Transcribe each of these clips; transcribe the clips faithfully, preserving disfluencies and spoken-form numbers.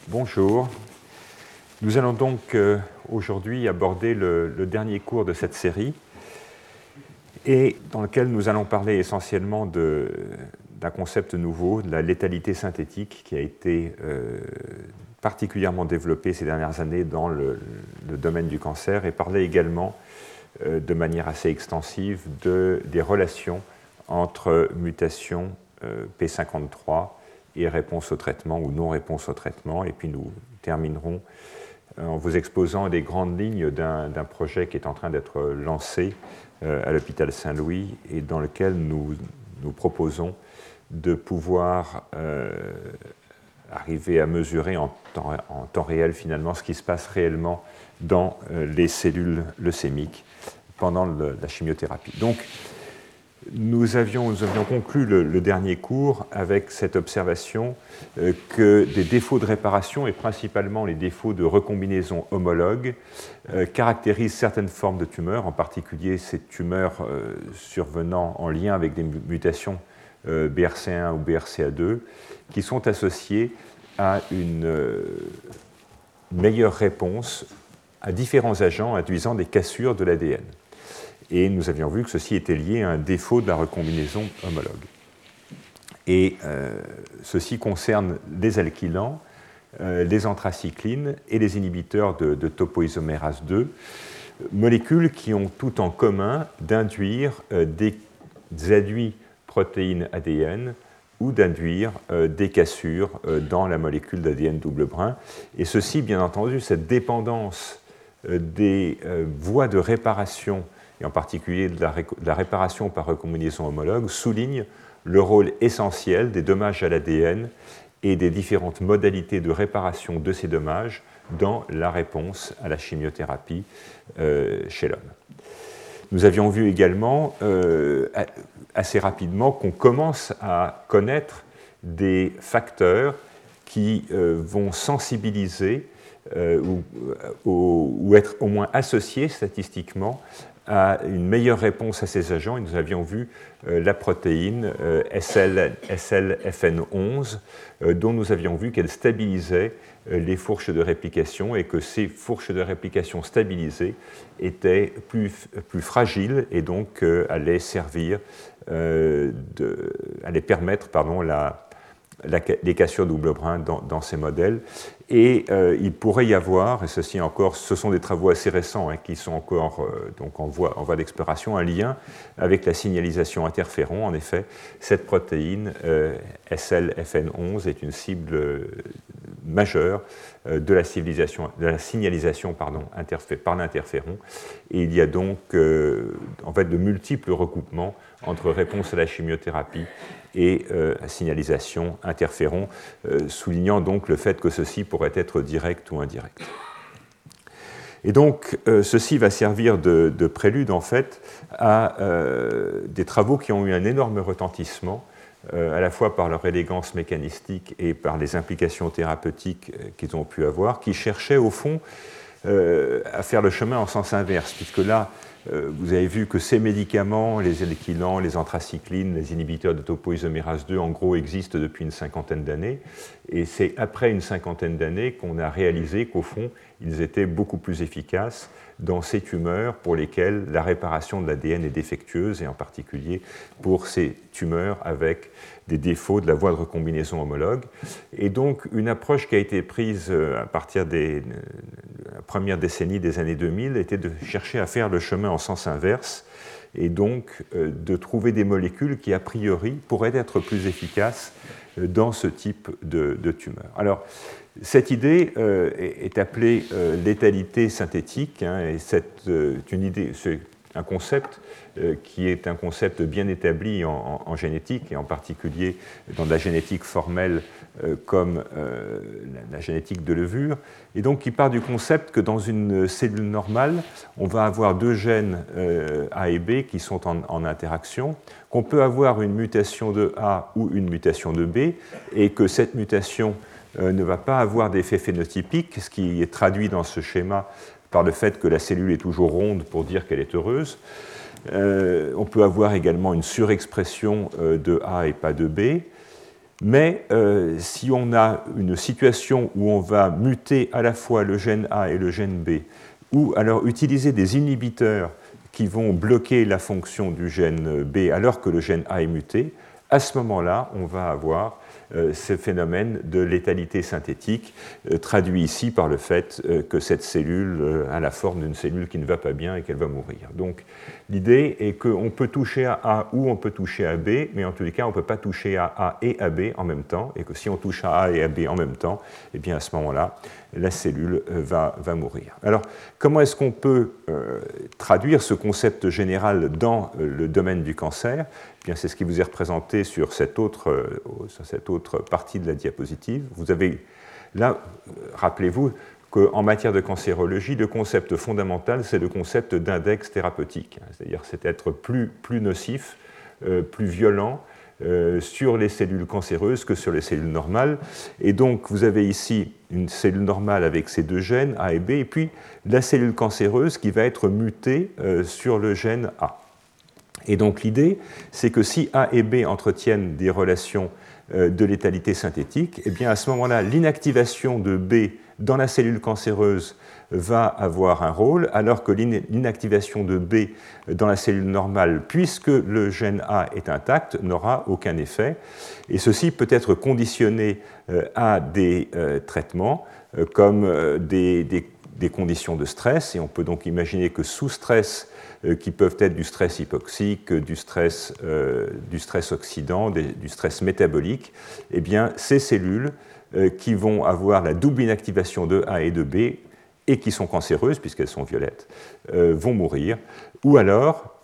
Bonjour. Nous allons donc euh, aujourd'hui aborder le, le dernier cours de cette série et dans lequel nous allons parler essentiellement de, d'un concept nouveau, de la létalité synthétique qui a été euh, particulièrement développé ces dernières années dans le, le domaine du cancer et parler également euh, de manière assez extensive de, des relations entre mutations euh, P cinquante-trois et réponse au traitement ou non-réponse au traitement. Et puis nous terminerons en vous exposant les grandes lignes d'un, d'un projet qui est en train d'être lancé euh, à l'hôpital Saint-Louis et dans lequel nous, nous proposons de pouvoir euh, arriver à mesurer en temps, en temps réel finalement ce qui se passe réellement dans euh, les cellules leucémiques pendant le, la chimiothérapie. Donc, Nous avions, nous avions conclu le, le dernier cours avec cette observation euh, que des défauts de réparation, et principalement les défauts de recombinaison homologue, euh, caractérisent certaines formes de tumeurs, en particulier ces tumeurs euh, survenant en lien avec des mutations euh, B R C A un ou B R C A deux, qui sont associées à une euh, meilleure réponse à différents agents induisant des cassures de l'A D N. Et nous avions vu que ceci était lié à un défaut de la recombinaison homologue. Et euh, ceci concerne les alkylants, euh, les anthracyclines et les inhibiteurs de, de topoisomérase deux, molécules qui ont tout en commun d'induire euh, des adduits protéines A D N ou d'induire euh, des cassures euh, dans la molécule d'A D N double brin. Et ceci, bien entendu, cette dépendance euh, des euh, voies de réparation et en particulier de la, ré- de la réparation par recombinaison homologue, souligne le rôle essentiel des dommages à l'A D N et des différentes modalités de réparation de ces dommages dans la réponse à la chimiothérapie euh, chez l'homme. Nous avions vu également euh, assez rapidement qu'on commence à connaître des facteurs qui euh, vont sensibiliser euh, ou, ou, ou être au moins associés statistiquement à une meilleure réponse à ces agents. Et nous avions vu euh, la protéine euh, S L F N onze, euh, dont nous avions vu qu'elle stabilisait euh, les fourches de réplication et que ces fourches de réplication stabilisées étaient plus, plus fragiles et donc euh, allaient servir, euh, de, allaient permettre pardon, la, la, les cassures double brin dans, dans ces modèles. Et euh, il pourrait y avoir, et ceci encore, ce sont des travaux assez récents hein, qui sont encore euh, donc en voie, en voie d'exploration, un lien avec la signalisation interféron. En effet, cette protéine euh, S L F N onze est une cible euh, majeure euh, de la, civilisation, de la signalisation pardon, interfé, par l'interféron. Et il y a donc euh, en fait de multiples recoupements entre réponse à la chimiothérapie et euh, signalisation interféron, euh, soulignant donc le fait que ceci pourrait être direct ou indirect. Et donc, euh, ceci va servir de, de prélude, en fait, à euh, des travaux qui ont eu un énorme retentissement, euh, à la fois par leur élégance mécanistique et par les implications thérapeutiques euh, qu'ils ont pu avoir, qui cherchaient, au fond, euh, à faire le chemin en sens inverse, puisque là, Euh, vous avez vu que ces médicaments, les alkylants, les anthracyclines, les inhibiteurs de topoisomérase deux, en gros, existent depuis une cinquantaine d'années. Et c'est après une cinquantaine d'années qu'on a réalisé qu'au fond, ils étaient beaucoup plus efficaces dans ces tumeurs pour lesquelles la réparation de l'A D N est défectueuse, et en particulier pour ces tumeurs avec des défauts de la voie de recombinaison homologue. Et donc, une approche qui a été prise à partir des la première décennie des années deux mille était de chercher à faire le chemin en sens inverse et donc euh, de trouver des molécules qui, a priori, pourraient être plus efficaces euh, dans ce type de, de tumeur. Alors, cette idée euh, est, est appelée euh, létalité synthétique, hein, et c'est euh, une idée, c'est un concept euh, qui est un concept bien établi en, en, en génétique, et en particulier dans de la génétique formelle euh, comme euh, la, la génétique de levure, et donc qui part du concept que dans une cellule normale, on va avoir deux gènes euh, A et B qui sont en, en interaction, qu'on peut avoir une mutation de A ou une mutation de B, et que cette mutation euh, ne va pas avoir d'effet phénotypique, ce qui est traduit dans ce schéma par le fait que la cellule est toujours ronde pour dire qu'elle est heureuse. Euh, on peut avoir également une surexpression euh, de A et pas de B. Mais euh, si on a une situation où on va muter à la fois le gène A et le gène B, ou alors utiliser des inhibiteurs qui vont bloquer la fonction du gène B alors que le gène A est muté, à ce moment-là, on va avoir euh, ce phénomène de létalité synthétique, euh, traduit ici par le fait euh, que cette cellule euh, a la forme d'une cellule qui ne va pas bien et qu'elle va mourir. Donc l'idée est qu'on peut toucher à A ou on peut toucher à B, mais en tous les cas, on ne peut pas toucher à A et à B en même temps, et que si on touche à A et à B en même temps, eh bien à ce moment-là, la cellule va, va mourir. Alors, comment est-ce qu'on peut euh, traduire ce concept général dans euh, le domaine du cancer ? Eh bien, c'est ce qui vous est représenté sur cette, autre, euh, sur cette autre partie de la diapositive. Vous avez là, rappelez-vous qu'en matière de cancérologie, le concept fondamental, c'est le concept d'index thérapeutique, c'est-à-dire c'est être plus, plus nocif, euh, plus violent, Euh, sur les cellules cancéreuses que sur les cellules normales. Et donc, vous avez ici une cellule normale avec ces deux gènes, A et B, et puis la cellule cancéreuse qui va être mutée euh, sur le gène A. Et donc, l'idée, c'est que si A et B entretiennent des relations euh, de létalité synthétique, eh bien, à ce moment-là, l'inactivation de B dans la cellule cancéreuse va avoir un rôle, alors que l'inactivation de B dans la cellule normale, puisque le gène A est intact, n'aura aucun effet. Et ceci peut être conditionné à des traitements comme des, des, des conditions de stress, et on peut donc imaginer que sous stress, qui peuvent être du stress hypoxique, du stress, euh, du stress oxydant, des, du stress métabolique, eh bien, ces cellules euh, qui vont avoir la double inactivation de A et de B, et qui sont cancéreuses, puisqu'elles sont violettes, euh, vont mourir. Ou alors,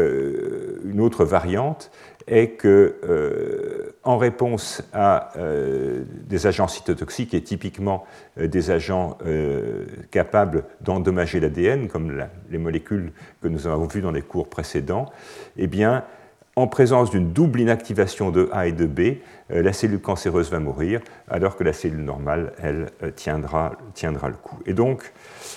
euh, une autre variante est que, euh, en réponse à euh, des agents cytotoxiques, et typiquement euh, des agents euh, capables d'endommager l'A D N, comme la, les molécules que nous avons vues dans les cours précédents, eh bien, en présence d'une double inactivation de A et de B, euh, la cellule cancéreuse va mourir, alors que la cellule normale, elle, euh, tiendra, tiendra le coup. Et donc,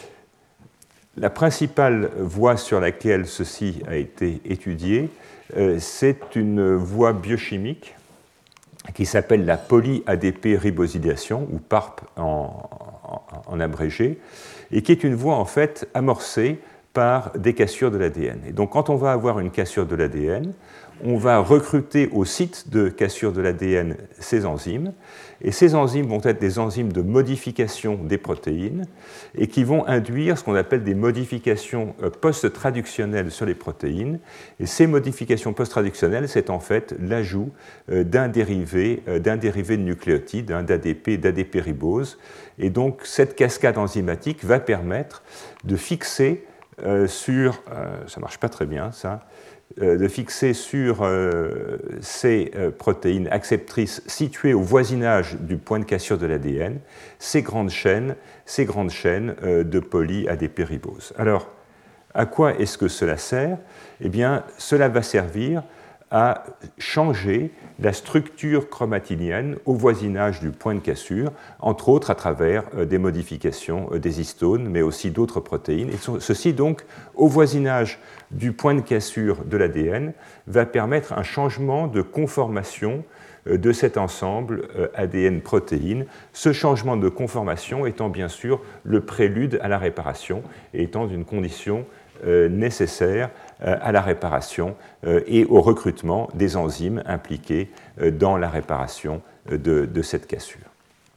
la principale voie sur laquelle ceci a été étudié, euh, c'est une voie biochimique qui s'appelle la poly-A D P ribosylation, ou P A R P en, en, en abrégé, et qui est une voie en fait amorcée par des cassures de l'A D N. Et donc, quand on va avoir une cassure de l'A D N, on va recruter au site de cassure de l'A D N ces enzymes, et ces enzymes vont être des enzymes de modification des protéines, et qui vont induire ce qu'on appelle des modifications post-traductionnelles sur les protéines. Et ces modifications post-traductionnelles, c'est en fait l'ajout d'un dérivé, d'un dérivé de nucléotides, d'A D P, d'A D P ribose. Et donc, cette cascade enzymatique va permettre de fixer euh, sur... Euh, ça ne marche pas très bien, ça... de fixer sur euh, ces euh, protéines acceptrices situées au voisinage du point de cassure de l'A D N, ces grandes chaînes, ces grandes chaînes euh, de poly-A D P ribose. Alors, à quoi est-ce que cela sert ? Eh bien, cela va servir à changer la structure chromatinienne au voisinage du point de cassure, entre autres à travers euh, des modifications euh, des histones, mais aussi d'autres protéines. Et ceci, donc, au voisinage du point de cassure de l'A D N, va permettre un changement de conformation euh, de cet ensemble euh, A D N-protéine, ce changement de conformation étant bien sûr le prélude à la réparation et étant une condition euh, nécessaire à la réparation et au recrutement des enzymes impliquées dans la réparation de, de cette cassure.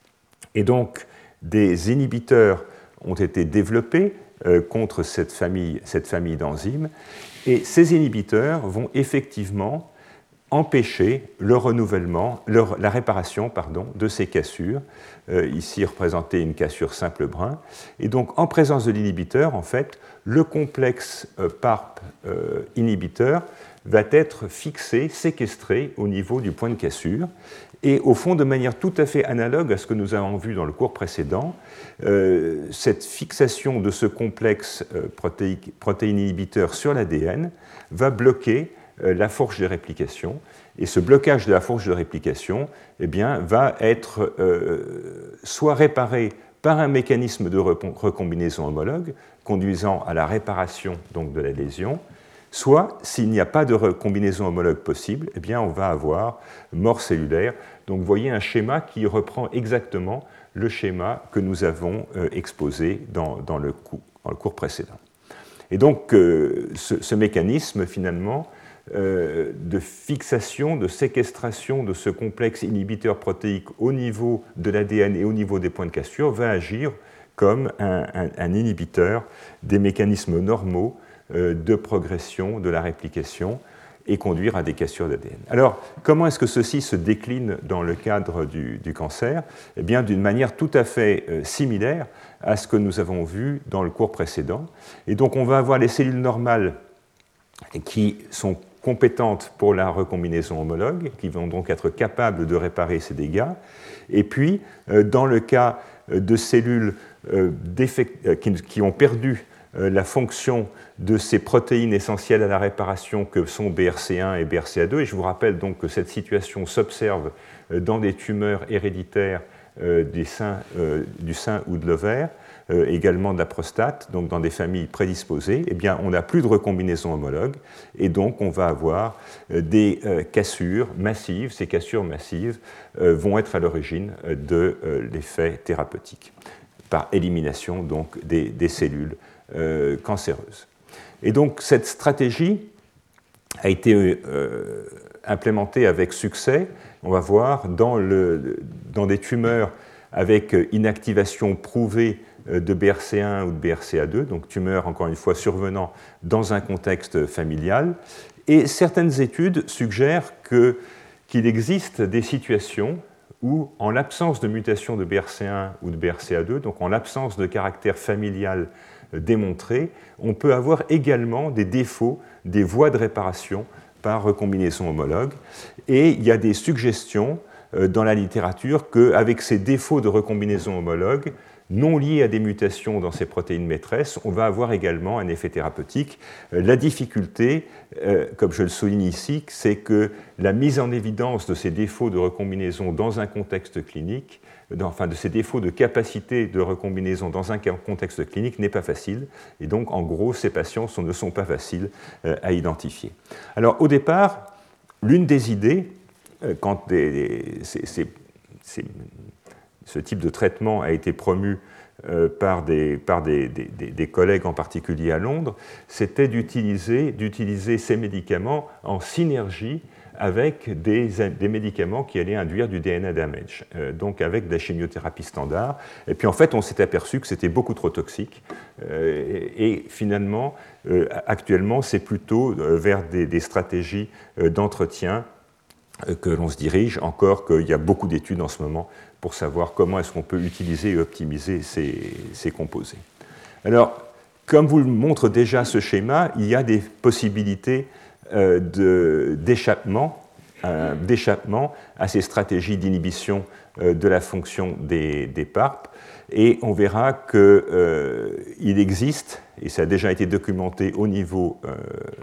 Et donc, des inhibiteurs ont été développés contre cette famille, cette famille d'enzymes, et ces inhibiteurs vont effectivement empêcher le renouvellement, le, la réparation pardon, de ces cassures, euh, ici représentée une cassure simple brin. Et donc, en présence de l'inhibiteur, en fait, le complexe euh, P A R P euh, inhibiteur va être fixé, séquestré au niveau du point de cassure. Et au fond, de manière tout à fait analogue à ce que nous avons vu dans le cours précédent, euh, cette fixation de ce complexe euh, protéique, protéine inhibiteur sur l'A D N va bloquer la fourche de réplication, et ce blocage de la fourche de réplication eh bien, va être euh, soit réparé par un mécanisme de recombinaison homologue, conduisant à la réparation donc, de la lésion, soit, s'il n'y a pas de recombinaison homologue possible, eh bien, on va avoir mort cellulaire. Donc vous voyez un schéma qui reprend exactement le schéma que nous avons euh, exposé dans, dans, le coup, dans le cours précédent. Et donc euh, ce, ce mécanisme, finalement, euh, de fixation, de séquestration de ce complexe inhibiteur protéique au niveau de l'A D N et au niveau des points de cassure va agir comme un, un, un inhibiteur des mécanismes normaux euh, de progression de la réplication et conduire à des cassures d'A D N. Alors, comment est-ce que ceci se décline dans le cadre du, du cancer? Eh bien, d'une manière tout à fait euh, similaire à ce que nous avons vu dans le cours précédent. Et donc, on va avoir les cellules normales qui sont compétentes pour la recombinaison homologue, qui vont donc être capables de réparer ces dégâts. Et puis, euh, dans le cas de cellules euh, qui, qui ont perdu la fonction de ces protéines essentielles à la réparation que sont B R C un et B R C A deux. Et je vous rappelle donc que cette situation s'observe dans des tumeurs héréditaires du sein, du sein ou de l'ovaire, également de la prostate, donc dans des familles prédisposées. Eh bien, on n'a plus de recombinaison homologue et donc on va avoir des cassures massives. Ces cassures massives vont être à l'origine de l'effet thérapeutique par élimination donc des, des cellules Euh, cancéreuse. Et donc cette stratégie a été euh, implémentée avec succès, on va voir, dans, le, dans des tumeurs avec inactivation prouvée de B R C un ou de B R C A deux, donc tumeurs, encore une fois, survenant dans un contexte familial. Et certaines études suggèrent que, qu'il existe des situations où, en l'absence de mutation de B R C un ou de B R C A deux, donc en l'absence de caractère familial démontré, on peut avoir également des défauts des voies de réparation par recombinaison homologue. Et il y a des suggestions dans la littérature qu'avec ces défauts de recombinaison homologue, non liés à des mutations dans ces protéines maîtresses, on va avoir également un effet thérapeutique. La difficulté, comme je le souligne ici, c'est que la mise en évidence de ces défauts de recombinaison dans un contexte clinique, enfin de ces défauts de capacité de recombinaison dans un contexte clinique n'est pas facile. Et donc, en gros, ces patients sont, ne sont pas faciles euh, à identifier. Alors, au départ, l'une des idées, euh, quand des, des, c'est, c'est, c'est, ce type de traitement a été promu euh, par, des, par des, des, des collègues, en particulier à Londres, c'était d'utiliser, d'utiliser ces médicaments en synergie avec des, des médicaments qui allaient induire du D N A damage, euh, donc avec de la chimiothérapie standard. Et puis en fait, on s'est aperçu que c'était beaucoup trop toxique. Euh, et, et finalement, euh, actuellement, c'est plutôt euh, vers des, des stratégies euh, d'entretien euh, que l'on se dirige, encore qu'il y a beaucoup d'études en ce moment pour savoir comment est-ce qu'on peut utiliser et optimiser ces, ces composés. Alors, comme vous le montre déjà ce schéma, il y a des possibilités Euh, de, d'échappement, euh, d'échappement à ces stratégies d'inhibition euh, de la fonction des, des P A R P. Et on verra qu'il euh, existe, et ça a déjà été documenté au niveau, euh,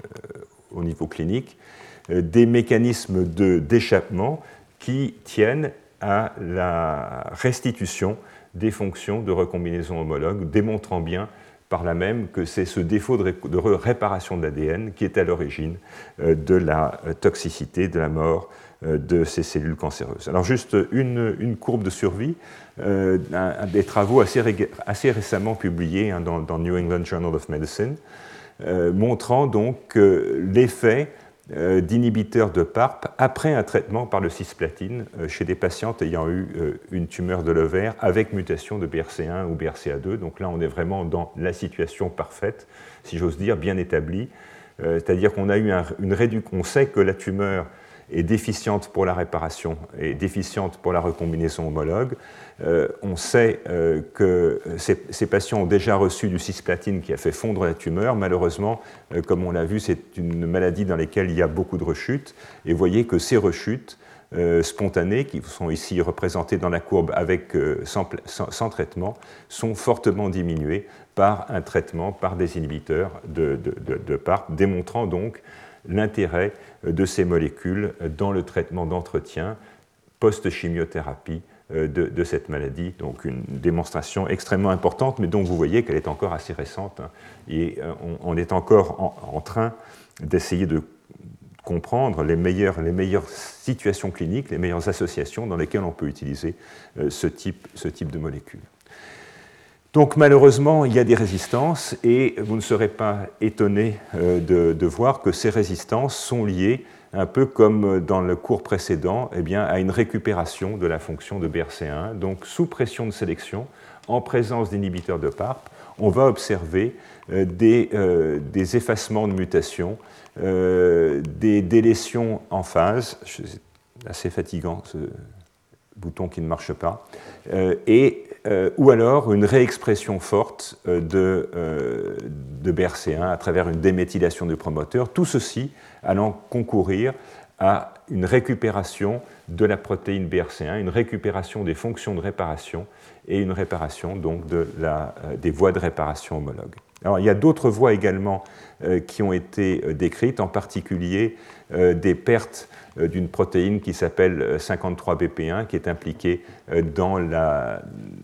au niveau clinique, euh, des mécanismes de, d'échappement qui tiennent à la restitution des fonctions de recombinaison homologue, démontrant bien par là même que c'est ce défaut de, ré, de réparation de l'A D N qui est à l'origine euh, de la toxicité, de la mort euh, de ces cellules cancéreuses. Alors juste une, une courbe de survie, euh, un, des travaux assez, ré, assez récemment publiés hein, dans, dans New England Journal of Medicine, euh, montrant donc euh, l'effet euh, d'inhibiteurs de P A R P après un traitement par le cisplatine euh, chez des patientes ayant eu euh, une tumeur de l'ovaire avec mutation de B R C un ou B R C A deux. Donc là, on est vraiment dans la situation parfaite, si j'ose dire, bien établie. Euh, c'est-à-dire qu'on a eu un, une réduction, on sait que la tumeur est déficiente pour la réparation et déficiente pour la recombinaison homologue. Euh, on sait euh, que ces, ces patients ont déjà reçu du cisplatine qui a fait fondre la tumeur. Malheureusement, euh, comme on l'a vu, c'est une maladie dans laquelle il y a beaucoup de rechutes. Et vous voyez que ces rechutes euh, spontanées, qui sont ici représentées dans la courbe avec, euh, sans, sans, sans traitement, sont fortement diminuées par un traitement par des inhibiteurs de, de, de, de P A R P, démontrant donc l'intérêt de ces molécules dans le traitement d'entretien post-chimiothérapie de, de cette maladie. Donc une démonstration extrêmement importante, mais dont vous voyez qu'elle est encore assez récente. Hein, et on, on est encore en, en train d'essayer de comprendre les meilleures, les meilleures situations cliniques, les meilleures associations dans lesquelles on peut utiliser ce type, ce type de molécules. Donc malheureusement, il y a des résistances et vous ne serez pas étonné de, de voir que ces résistances sont liées, un peu comme dans le cours précédent, eh bien, à une récupération de la fonction de B R C un. Donc sous pression de sélection, en présence d'inhibiteurs de PARP, on va observer euh, des, euh, des effacements de mutations, euh, des délétions en phase, c'est assez fatigant ce bouton qui ne marche pas, euh, et, euh, ou alors une réexpression forte euh, de, euh, de B R C un à travers une déméthylation du promoteur, tout ceci allant concourir à une récupération de la protéine B R C un, une récupération des fonctions de réparation et une réparation donc de la, euh, des voies de réparation homologues. Alors, il y a d'autres voies également euh, qui ont été euh, décrites, en particulier euh, des pertes euh, d'une protéine qui s'appelle cinquante-trois B P un, qui est impliquée euh, dans la,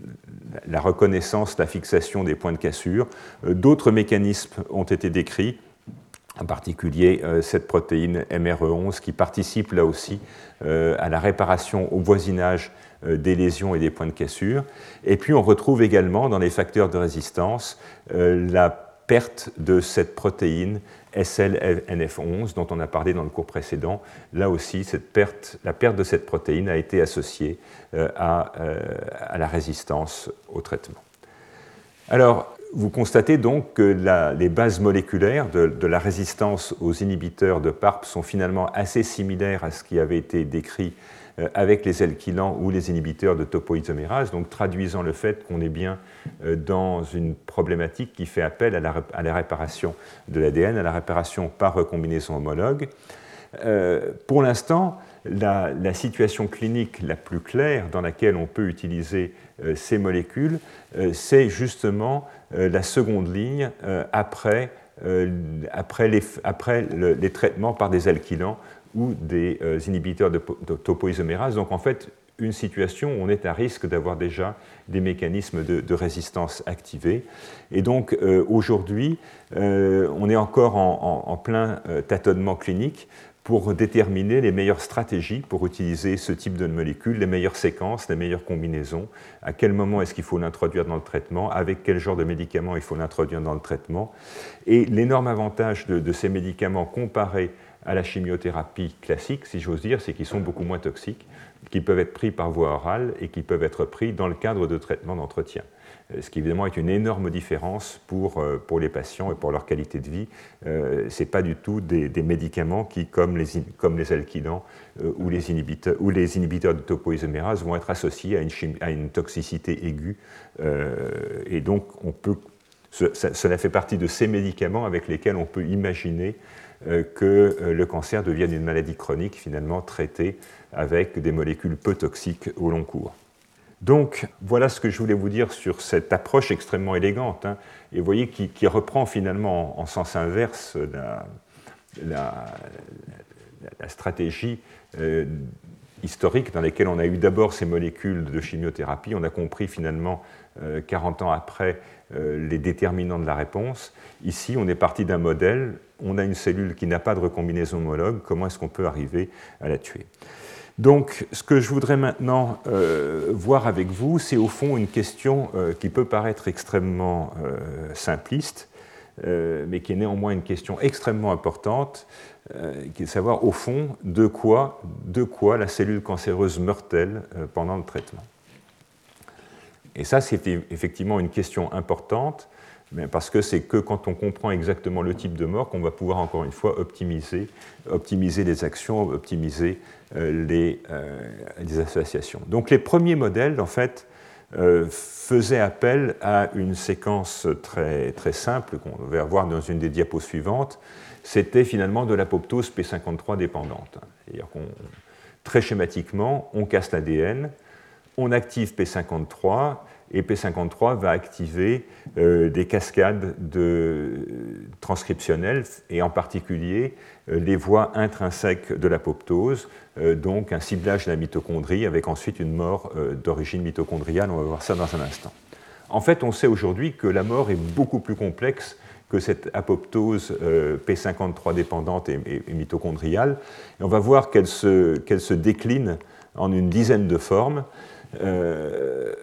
la reconnaissance, la fixation des points de cassure. Euh, d'autres mécanismes ont été décrits, en particulier euh, cette protéine M R E onze qui participe là aussi euh, à la réparation au voisinage euh, des lésions et des points de cassure. Et puis on retrouve également dans les facteurs de résistance euh, la perte de cette protéine S L N F onze dont on a parlé dans le cours précédent. Là aussi, cette perte, la perte de cette protéine a été associée euh, à, euh, à la résistance au traitement. Alors, vous constatez donc que la, les bases moléculaires de, de la résistance aux inhibiteurs de PARP sont finalement assez similaires à ce qui avait été décrit euh, avec les alkylants ou les inhibiteurs de topoisomérase, donc traduisant le fait qu'on est bien euh, dans une problématique qui fait appel à la, à la réparation de l'A D N, à la réparation par recombinaison homologue. Euh, pour l'instant, la, la situation clinique la plus claire dans laquelle on peut utiliser euh, ces molécules, euh, c'est justement euh, la seconde ligne euh, après, euh, après, les, après le, les traitements par des alkylants ou des euh, inhibiteurs de, de topoisomérase. Donc en fait, une situation où on est à risque d'avoir déjà des mécanismes de, de résistance activés. Et donc euh, aujourd'hui, euh, on est encore en, en, en plein euh, tâtonnement clinique pour déterminer les meilleures stratégies pour utiliser ce type de molécules, les meilleures séquences, les meilleures combinaisons, à quel moment est-ce qu'il faut l'introduire dans le traitement, avec quel genre de médicaments il faut l'introduire dans le traitement. Et l'énorme avantage de, de ces médicaments comparés à la chimiothérapie classique, si j'ose dire, c'est qu'ils sont beaucoup moins toxiques, qu'ils peuvent être pris par voie orale et qu'ils peuvent être pris dans le cadre de traitements d'entretien. Ce qui évidemment est une énorme différence pour, pour les patients et pour leur qualité de vie. Euh, ce n'est pas du tout des, des médicaments qui, comme les, comme les alkylants euh, ou, les inhibiteurs, ou les inhibiteurs de topoisomérase, vont être associés à une, chim, à une toxicité aiguë. Euh, et donc, on peut, ce, ça, cela fait partie de ces médicaments avec lesquels on peut imaginer euh, que euh, le cancer devienne une maladie chronique finalement traitée avec des molécules peu toxiques au long cours. Donc, voilà ce que je voulais vous dire sur cette approche extrêmement élégante, hein, et vous voyez qui, qui reprend finalement en, en sens inverse la, la, la stratégie euh, historique dans laquelle on a eu d'abord ces molécules de chimiothérapie, on a compris finalement euh, quarante ans après euh, les déterminants de la réponse. Ici, on est parti d'un modèle, on a une cellule qui n'a pas de recombinaison homologue, comment est-ce qu'on peut arriver à la tuer ? Donc, ce que je voudrais maintenant euh, voir avec vous, c'est au fond une question euh, qui peut paraître extrêmement euh, simpliste, euh, mais qui est néanmoins une question extrêmement importante, euh, qui est de savoir, au fond, de quoi, de quoi la cellule cancéreuse meurt-elle euh, pendant le traitement. Et ça, c'est effectivement une question importante, mais parce que c'est que quand on comprend exactement le type de mort qu'on va pouvoir, encore une fois, optimiser, optimiser les actions, optimiser euh, les, euh, les associations. Donc les premiers modèles, en fait, euh, faisaient appel à une séquence très, très simple qu'on va voir dans une des diapos suivantes. C'était finalement de l'apoptose P cinquante-trois dépendante. C'est-à-dire qu'on, très schématiquement, on casse l'A D N, on active P cinquante-trois, et P cinquante-trois va activer euh, des cascades de, transcriptionnelles, et en particulier euh, les voies intrinsèques de l'apoptose, euh, donc un ciblage de la mitochondrie avec ensuite une mort euh, d'origine mitochondriale. On va voir ça dans un instant. En fait, on sait aujourd'hui que la mort est beaucoup plus complexe que cette apoptose euh, P cinquante-trois dépendante et, et, et mitochondriale. Et on va voir qu'elle se, qu'elle se décline en une dizaine de formes. Euh,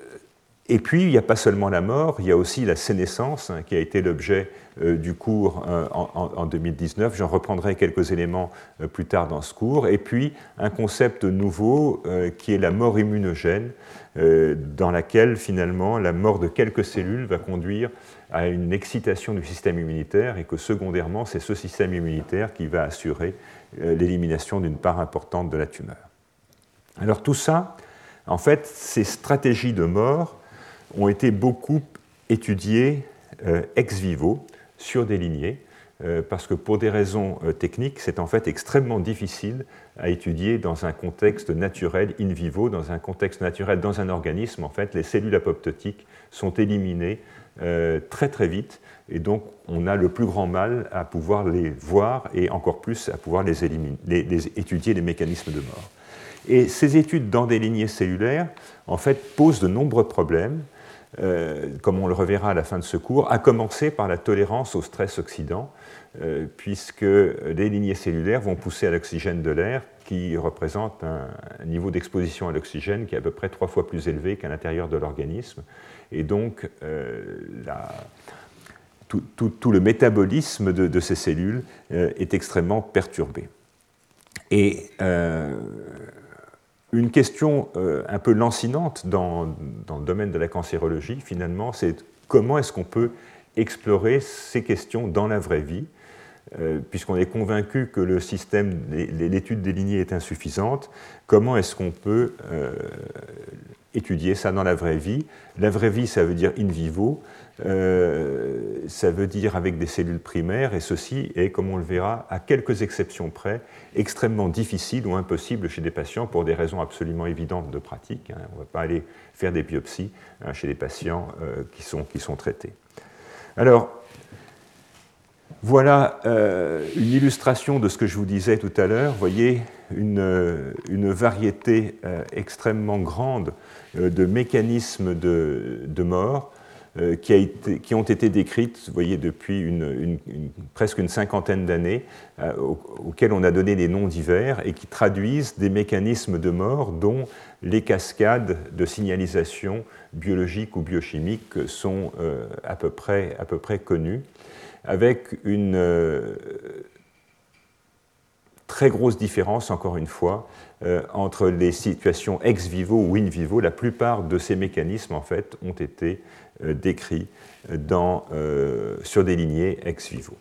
et puis, il n'y a pas seulement la mort, il y a aussi la sénescence, hein, qui a été l'objet euh, du cours euh, en, en deux mille dix-neuf. J'en reprendrai quelques éléments euh, plus tard dans ce cours. Et puis, un concept nouveau euh, qui est la mort immunogène, euh, dans laquelle, finalement, la mort de quelques cellules va conduire à une excitation du système immunitaire, et que, secondairement, c'est ce système immunitaire qui va assurer euh, l'élimination d'une part importante de la tumeur. Alors, tout ça, en fait, ces stratégies de mort ont été beaucoup étudiées euh, ex vivo sur des lignées, euh, parce que pour des raisons euh, techniques, c'est en fait extrêmement difficile à étudier dans un contexte naturel in vivo, dans un contexte naturel dans un organisme. En fait, les cellules apoptotiques sont éliminées euh, très très vite, et donc on a le plus grand mal à pouvoir les voir, et encore plus à pouvoir les, éliminer, les, les étudier les mécanismes de mort. Et ces études dans des lignées cellulaires, en fait, posent de nombreux problèmes, euh, comme on le reverra à la fin de ce cours, à commencer par la tolérance au stress oxydant, euh, puisque les lignées cellulaires vont pousser à l'oxygène de l'air, qui représente un, un niveau d'exposition à l'oxygène qui est à peu près trois fois plus élevé qu'à l'intérieur de l'organisme. Et donc, euh, la, tout, tout, tout le métabolisme de, de ces cellules euh, est extrêmement perturbé. Et euh, une question euh, un peu lancinante dans, dans le domaine de la cancérologie, finalement, c'est comment est-ce qu'on peut explorer ces questions dans la vraie vie, euh, puisqu'on est convaincu que le système, l'étude des lignées est insuffisante. Comment est-ce qu'on peut euh, étudier ça dans la vraie vie? La vraie vie, ça veut dire in vivo, euh, ça veut dire avec des cellules primaires, et ceci est, comme on le verra, à quelques exceptions près, extrêmement difficile ou impossible chez des patients pour des raisons absolument évidentes de pratique. Hein. On ne va pas aller faire des biopsies hein, chez des patients euh, qui, sont, qui sont traités. Alors, voilà euh, une illustration de ce que je vous disais tout à l'heure. Vous voyez une, une variété euh, extrêmement grande euh, de mécanismes de, de mort euh, qui, a été, qui ont été décrites, vous voyez, depuis une, une, une, presque une cinquantaine d'années, euh, aux, auxquelles on a donné des noms divers et qui traduisent des mécanismes de mort dont les cascades de signalisation biologique ou biochimique sont euh, à peu près, à peu près connues, avec une euh, très grosse différence, encore une fois, euh, entre les situations ex vivo ou in vivo. La plupart de ces mécanismes, en fait, ont été euh, décrits dans, euh, sur des lignées ex vivo.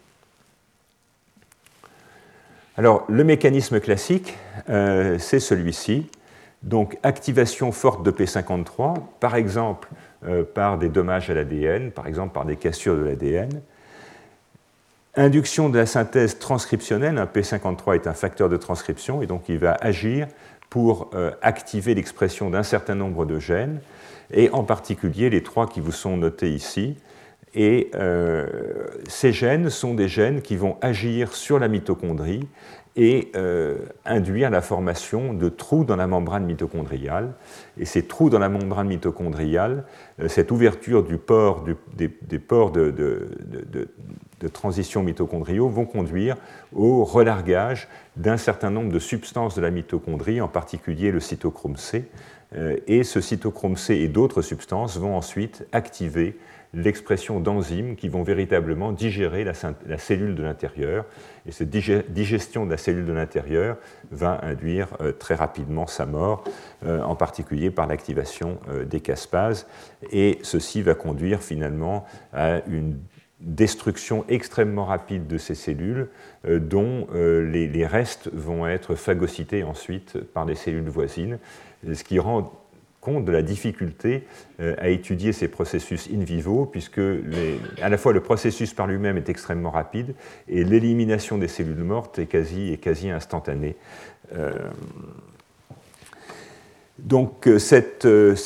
Alors, le mécanisme classique, euh, c'est celui-ci. Donc, activation forte de P cinquante-trois, par exemple euh, par des dommages à l'A D N, par exemple par des cassures de l'A D N. Induction de la synthèse transcriptionnelle, un P cinquante-trois est un facteur de transcription, et donc il va agir pour euh, activer l'expression d'un certain nombre de gènes, et en particulier les trois qui vous sont notés ici. Et euh, ces gènes sont des gènes qui vont agir sur la mitochondrie et euh, induire la formation de trous dans la membrane mitochondriale. Et ces trous dans la membrane mitochondriale, euh, cette ouverture du pore, du, des, des pores de, de, de, de transition mitochondriaux vont conduire au relargage d'un certain nombre de substances de la mitochondrie, en particulier le cytochrome C. Euh, et ce cytochrome C et d'autres substances vont ensuite activer l'expression d'enzymes qui vont véritablement digérer la, la cellule de l'intérieur. Et cette digestion de la cellule de l'intérieur va induire euh, très rapidement sa mort, euh, en particulier par l'activation euh, des caspases. Et ceci va conduire finalement à une destruction extrêmement rapide de ces cellules, euh, dont euh, les, les restes vont être phagocytés ensuite par les cellules voisines, ce qui rend compte de la difficulté euh, à étudier ces processus in vivo, puisque les, à la fois le processus par lui-même est extrêmement rapide et l'élimination des cellules mortes est quasi, est quasi instantanée. Euh, donc cette, cette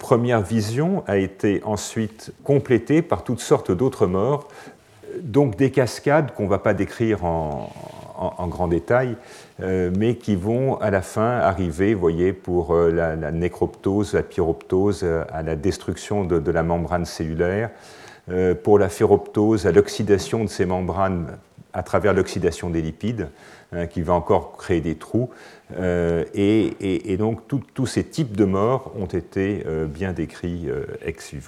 première vision a été ensuite complétée par toutes sortes d'autres morts, donc des cascades qu'on ne va pas décrire en, en, en grand détail, euh, mais qui vont à la fin arriver, vous voyez, pour euh, la, la nécroptose, la pyroptose, euh, à la destruction de, de la membrane cellulaire, euh, pour la phéroptose, à l'oxydation de ces membranes à travers l'oxydation des lipides, hein, qui va encore créer des trous. Euh, et, et, et donc tous ces types de morts ont été euh, bien décrits euh, ex vivo.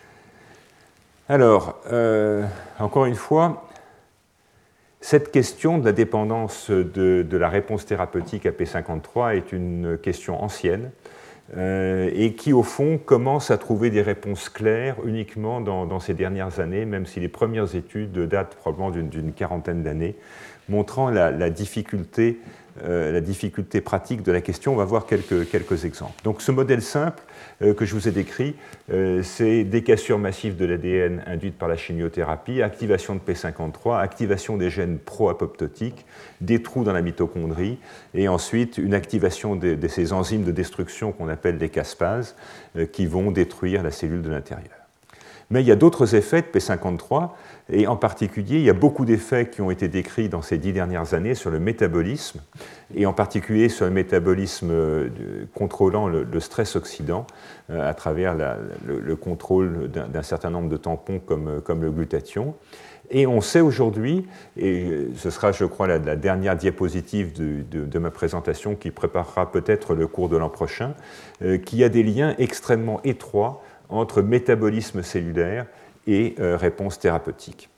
Alors, euh, encore une fois, cette question de la dépendance de, de la réponse thérapeutique à P cinquante-trois est une question ancienne euh, et qui, au fond, commence à trouver des réponses claires uniquement dans, dans ces dernières années, même si les premières études datent probablement d'une, d'une quarantaine d'années, montrant la, la difficulté Euh, la difficulté pratique de la question. On va voir quelques, quelques exemples. Donc ce modèle simple euh, que je vous ai décrit, euh, c'est des cassures massives de l'A D N induites par la chimiothérapie, activation de P cinquante-trois, activation des gènes pro-apoptotiques, des trous dans la mitochondrie, et ensuite une activation de, de ces enzymes de destruction qu'on appelle les caspases, euh, qui vont détruire la cellule de l'intérieur. Mais il y a d'autres effets de P cinquante-trois, et en particulier, il y a beaucoup d'effets qui ont été décrits dans ces dix dernières années sur le métabolisme, et en particulier sur le métabolisme contrôlant le, le stress oxydant, euh, à travers la, le, le contrôle d'un, d'un certain nombre de tampons comme, comme le glutathion. Et on sait aujourd'hui, et ce sera, je crois, la, la dernière diapositive de, de, de ma présentation qui préparera peut-être le cours de l'an prochain, euh, qu'il y a des liens extrêmement étroits entre métabolisme cellulaire et euh, réponse thérapeutique.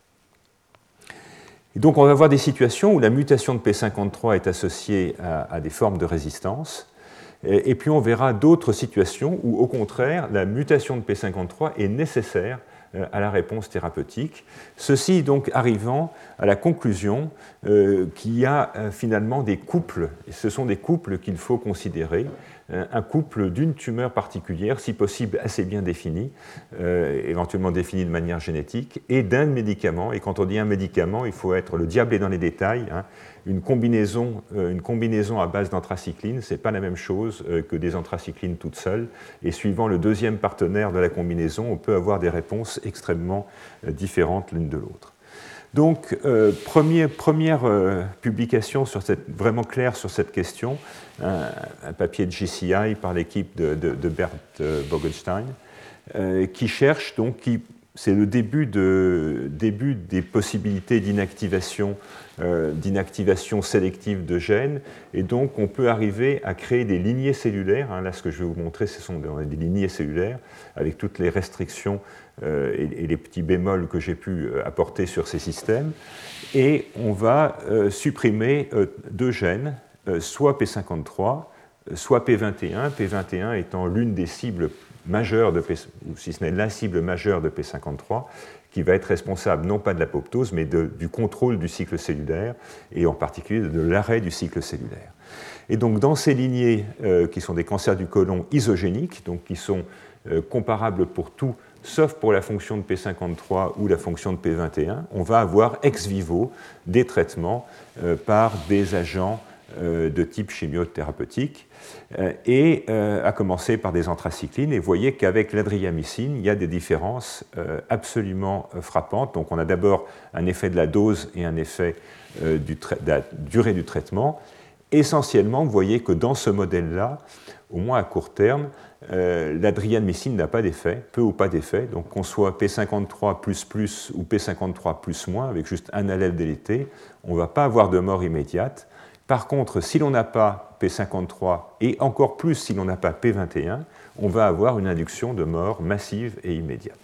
Et donc on va avoir des situations où la mutation de P cinquante-trois est associée à, à des formes de résistance, et, et puis on verra d'autres situations où au contraire la mutation de P cinquante-trois est nécessaire euh, à la réponse thérapeutique. Ceci donc arrivant à la conclusion euh, qu'il y a euh, finalement des couples, et ce sont des couples qu'il faut considérer, un couple d'une tumeur particulière, si possible assez bien définie, euh, éventuellement définie de manière génétique, et d'un médicament. Et quand on dit un médicament, il faut être le diable est dans les détails. Hein. Une, combinaison, euh, une combinaison à base d'anthracycline, ce n'est pas la même chose euh, que des anthracyclines toutes seules. Et suivant le deuxième partenaire de la combinaison, on peut avoir des réponses extrêmement euh, différentes l'une de l'autre. Donc, euh, première, première euh, publication sur cette, vraiment claire sur cette question, un, un papier de J C I par l'équipe de, de, de Bert euh, Bogenstein, euh, qui cherche, donc, qui, c'est le début, de, début des possibilités d'inactivation, euh, d'inactivation sélective de gènes, et donc on peut arriver à créer des lignées cellulaires. Hein, là, ce que je vais vous montrer, ce sont des lignées cellulaires, avec toutes les restrictions Euh, et, et les petits bémols que j'ai pu euh, apporter sur ces systèmes, et on va euh, supprimer euh, deux gènes, euh, soit P cinquante-trois, euh, soit P vingt et un, P vingt et un étant l'une des cibles majeures de P, ou si ce n'est la cible majeure de P cinquante-trois, qui va être responsable non pas de l'apoptose, mais de, du contrôle du cycle cellulaire, et en particulier de l'arrêt du cycle cellulaire. Et donc dans ces lignées, euh, qui sont des cancers du côlon isogéniques, donc qui sont euh, comparables pour tout, sauf pour la fonction de P cinquante-trois ou la fonction de P vingt et un, on va avoir ex vivo des traitements euh, par des agents euh, de type chimiothérapeutique, euh, et euh, à commencer par des anthracyclines. Et vous voyez qu'avec l'adriamycine, il y a des différences euh, absolument euh, frappantes. Donc on a d'abord un effet de la dose et un effet euh, du tra- de la durée du traitement. Essentiellement, vous voyez que dans ce modèle-là, au moins à court terme, euh, l'adriamycine n'a pas d'effet, peu ou pas d'effet. Donc qu'on soit P cinquante-trois plus plus ou P cinquante-trois plus moins, avec juste un allèle délété, on ne va pas avoir de mort immédiate. Par contre, si l'on n'a pas P cinquante-trois, et encore plus si l'on n'a pas P vingt et un, on va avoir une induction de mort massive et immédiate.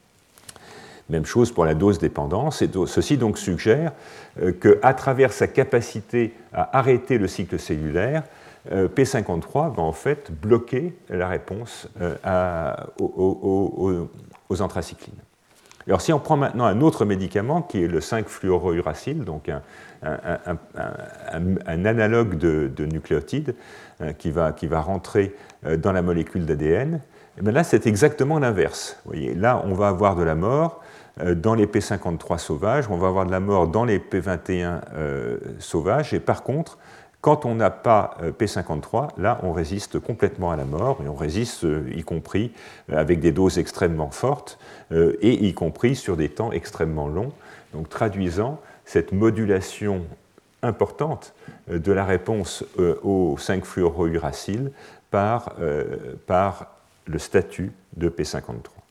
Même chose pour la dose dépendance, et ceci donc suggère euh, qu'à travers sa capacité à arrêter le cycle cellulaire, euh, P cinquante-trois va en fait bloquer la réponse euh, à, aux, aux, aux, aux anthracyclines. Alors si on prend maintenant un autre médicament qui est le cinq fluorouracile, donc un, un, un, un, un analogue de, de nucléotide euh, qui, va, qui va rentrer euh, dans la molécule d'A D N, et bien là c'est exactement l'inverse. Vous voyez, là on va avoir de la mort dans les P cinquante-trois sauvages, on va avoir de la mort dans les P vingt et un euh, sauvages, et par contre, Quand on n'a pas P cinquante-trois, là, on résiste complètement à la mort, et on résiste y compris avec des doses extrêmement fortes, et y compris sur des temps extrêmement longs, donc traduisant cette modulation importante de la réponse au cinq fluorouracile par, par le statut de P cinquante-trois.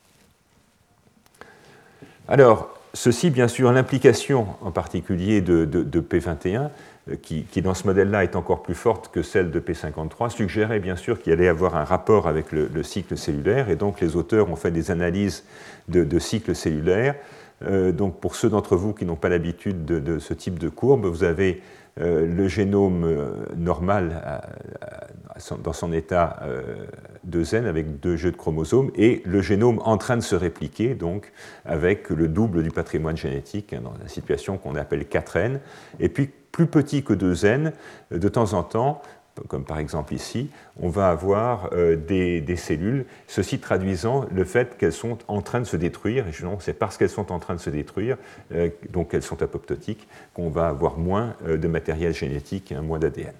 Alors, ceci, bien sûr, l'implication en particulier de, de, de P vingt et un, qui, qui dans ce modèle-là est encore plus forte que celle de P cinquante-trois, suggérait bien sûr qu'il allait avoir un rapport avec le, le cycle cellulaire, et donc les auteurs ont fait des analyses de, de cycles cellulaires. Euh, donc pour ceux d'entre vous qui n'ont pas l'habitude de, de ce type de courbe, vous avez euh, le génome euh, normal à, à, dans son état euh, deux N avec deux jeux de chromosomes et le génome en train de se répliquer, donc avec le double du patrimoine génétique, hein, dans la situation qu'on appelle quatre N. Et puis plus petit que deux N, de temps en temps, comme par exemple ici, on va avoir euh, des, des cellules, ceci traduisant le fait qu'elles sont en train de se détruire, et justement c'est parce qu'elles sont en train de se détruire, euh, donc elles sont apoptotiques, qu'on va avoir moins euh, de matériel génétique, hein, moins d'A D N.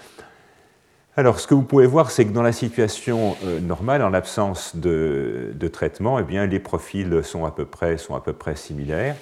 Alors ce que vous pouvez voir, c'est que dans la situation euh, normale, en l'absence de, de traitement, eh bien, les profils sont à peu près, sont à peu près similaires.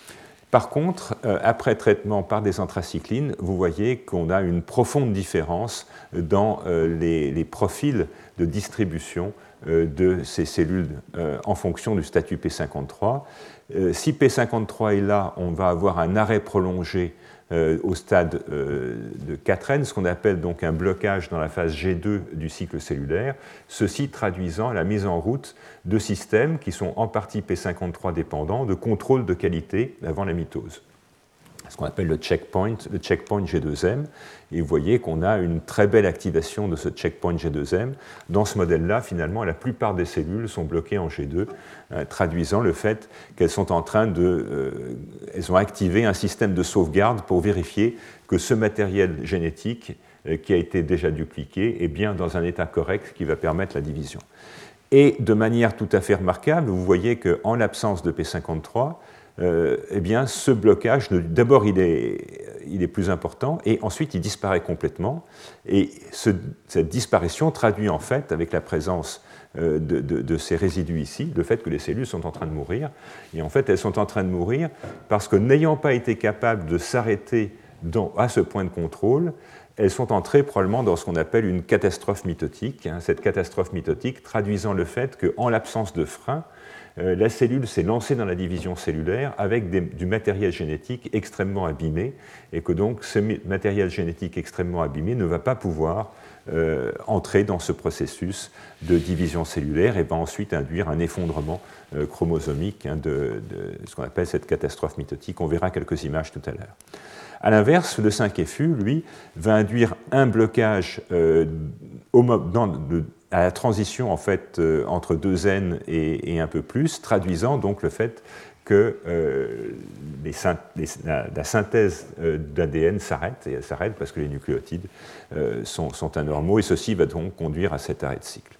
Par contre, euh, après traitement par des anthracyclines, vous voyez qu'on a une profonde différence dans euh, les, les profils de distribution euh, de ces cellules euh, en fonction du statut P cinquante-trois. Euh, si P cinquante-trois est là, on va avoir un arrêt prolongé euh, au stade euh, de quatre N, ce qu'on appelle donc un blocage dans la phase G deux du cycle cellulaire, ceci traduisant la mise en route de systèmes qui sont en partie P cinquante-trois dépendants de contrôle de qualité avant la mitose. Ce qu'on appelle le checkpoint, le checkpoint G deux M. Et vous voyez qu'on a une très belle activation de ce checkpoint G deux M. Dans ce modèle-là, finalement, la plupart des cellules sont bloquées en G deux, euh, traduisant le fait qu'elles sont en train de... Euh, elles ont activé un système de sauvegarde pour vérifier que ce matériel génétique euh, qui a été déjà dupliqué est bien dans un état correct qui va permettre la division. Et de manière tout à fait remarquable, vous voyez qu'en l'absence de P cinquante-trois, euh, eh bien, ce blocage, d'abord, il est, il est plus important, et ensuite, il disparaît complètement. Et ce, cette disparition traduit en fait, avec la présence euh, de, de, de ces résidus ici, le fait que les cellules sont en train de mourir. Et en fait, elles sont en train de mourir parce que n'ayant pas été capables de s'arrêter à ce point de contrôle, elles sont entrées probablement dans ce qu'on appelle une catastrophe mitotique, hein, cette catastrophe mitotique traduisant le fait qu'en l'absence de frein, euh, la cellule s'est lancée dans la division cellulaire avec des, du matériel génétique extrêmement abîmé, et que donc ce matériel génétique extrêmement abîmé ne va pas pouvoir euh, entrer dans ce processus de division cellulaire et va ensuite induire un effondrement euh, chromosomique, hein, de, de ce qu'on appelle cette catastrophe mitotique. On verra quelques images tout à l'heure. A l'inverse, le cinq F U, lui, va induire un blocage euh, au, dans le, à la transition en fait, euh, entre deux N et, et un peu plus, traduisant donc le fait que euh, les, les, la, la synthèse euh, d'A D N s'arrête, et elle s'arrête parce que les nucléotides euh, sont, sont anormaux, et ceci va donc conduire à cet arrêt de cycle.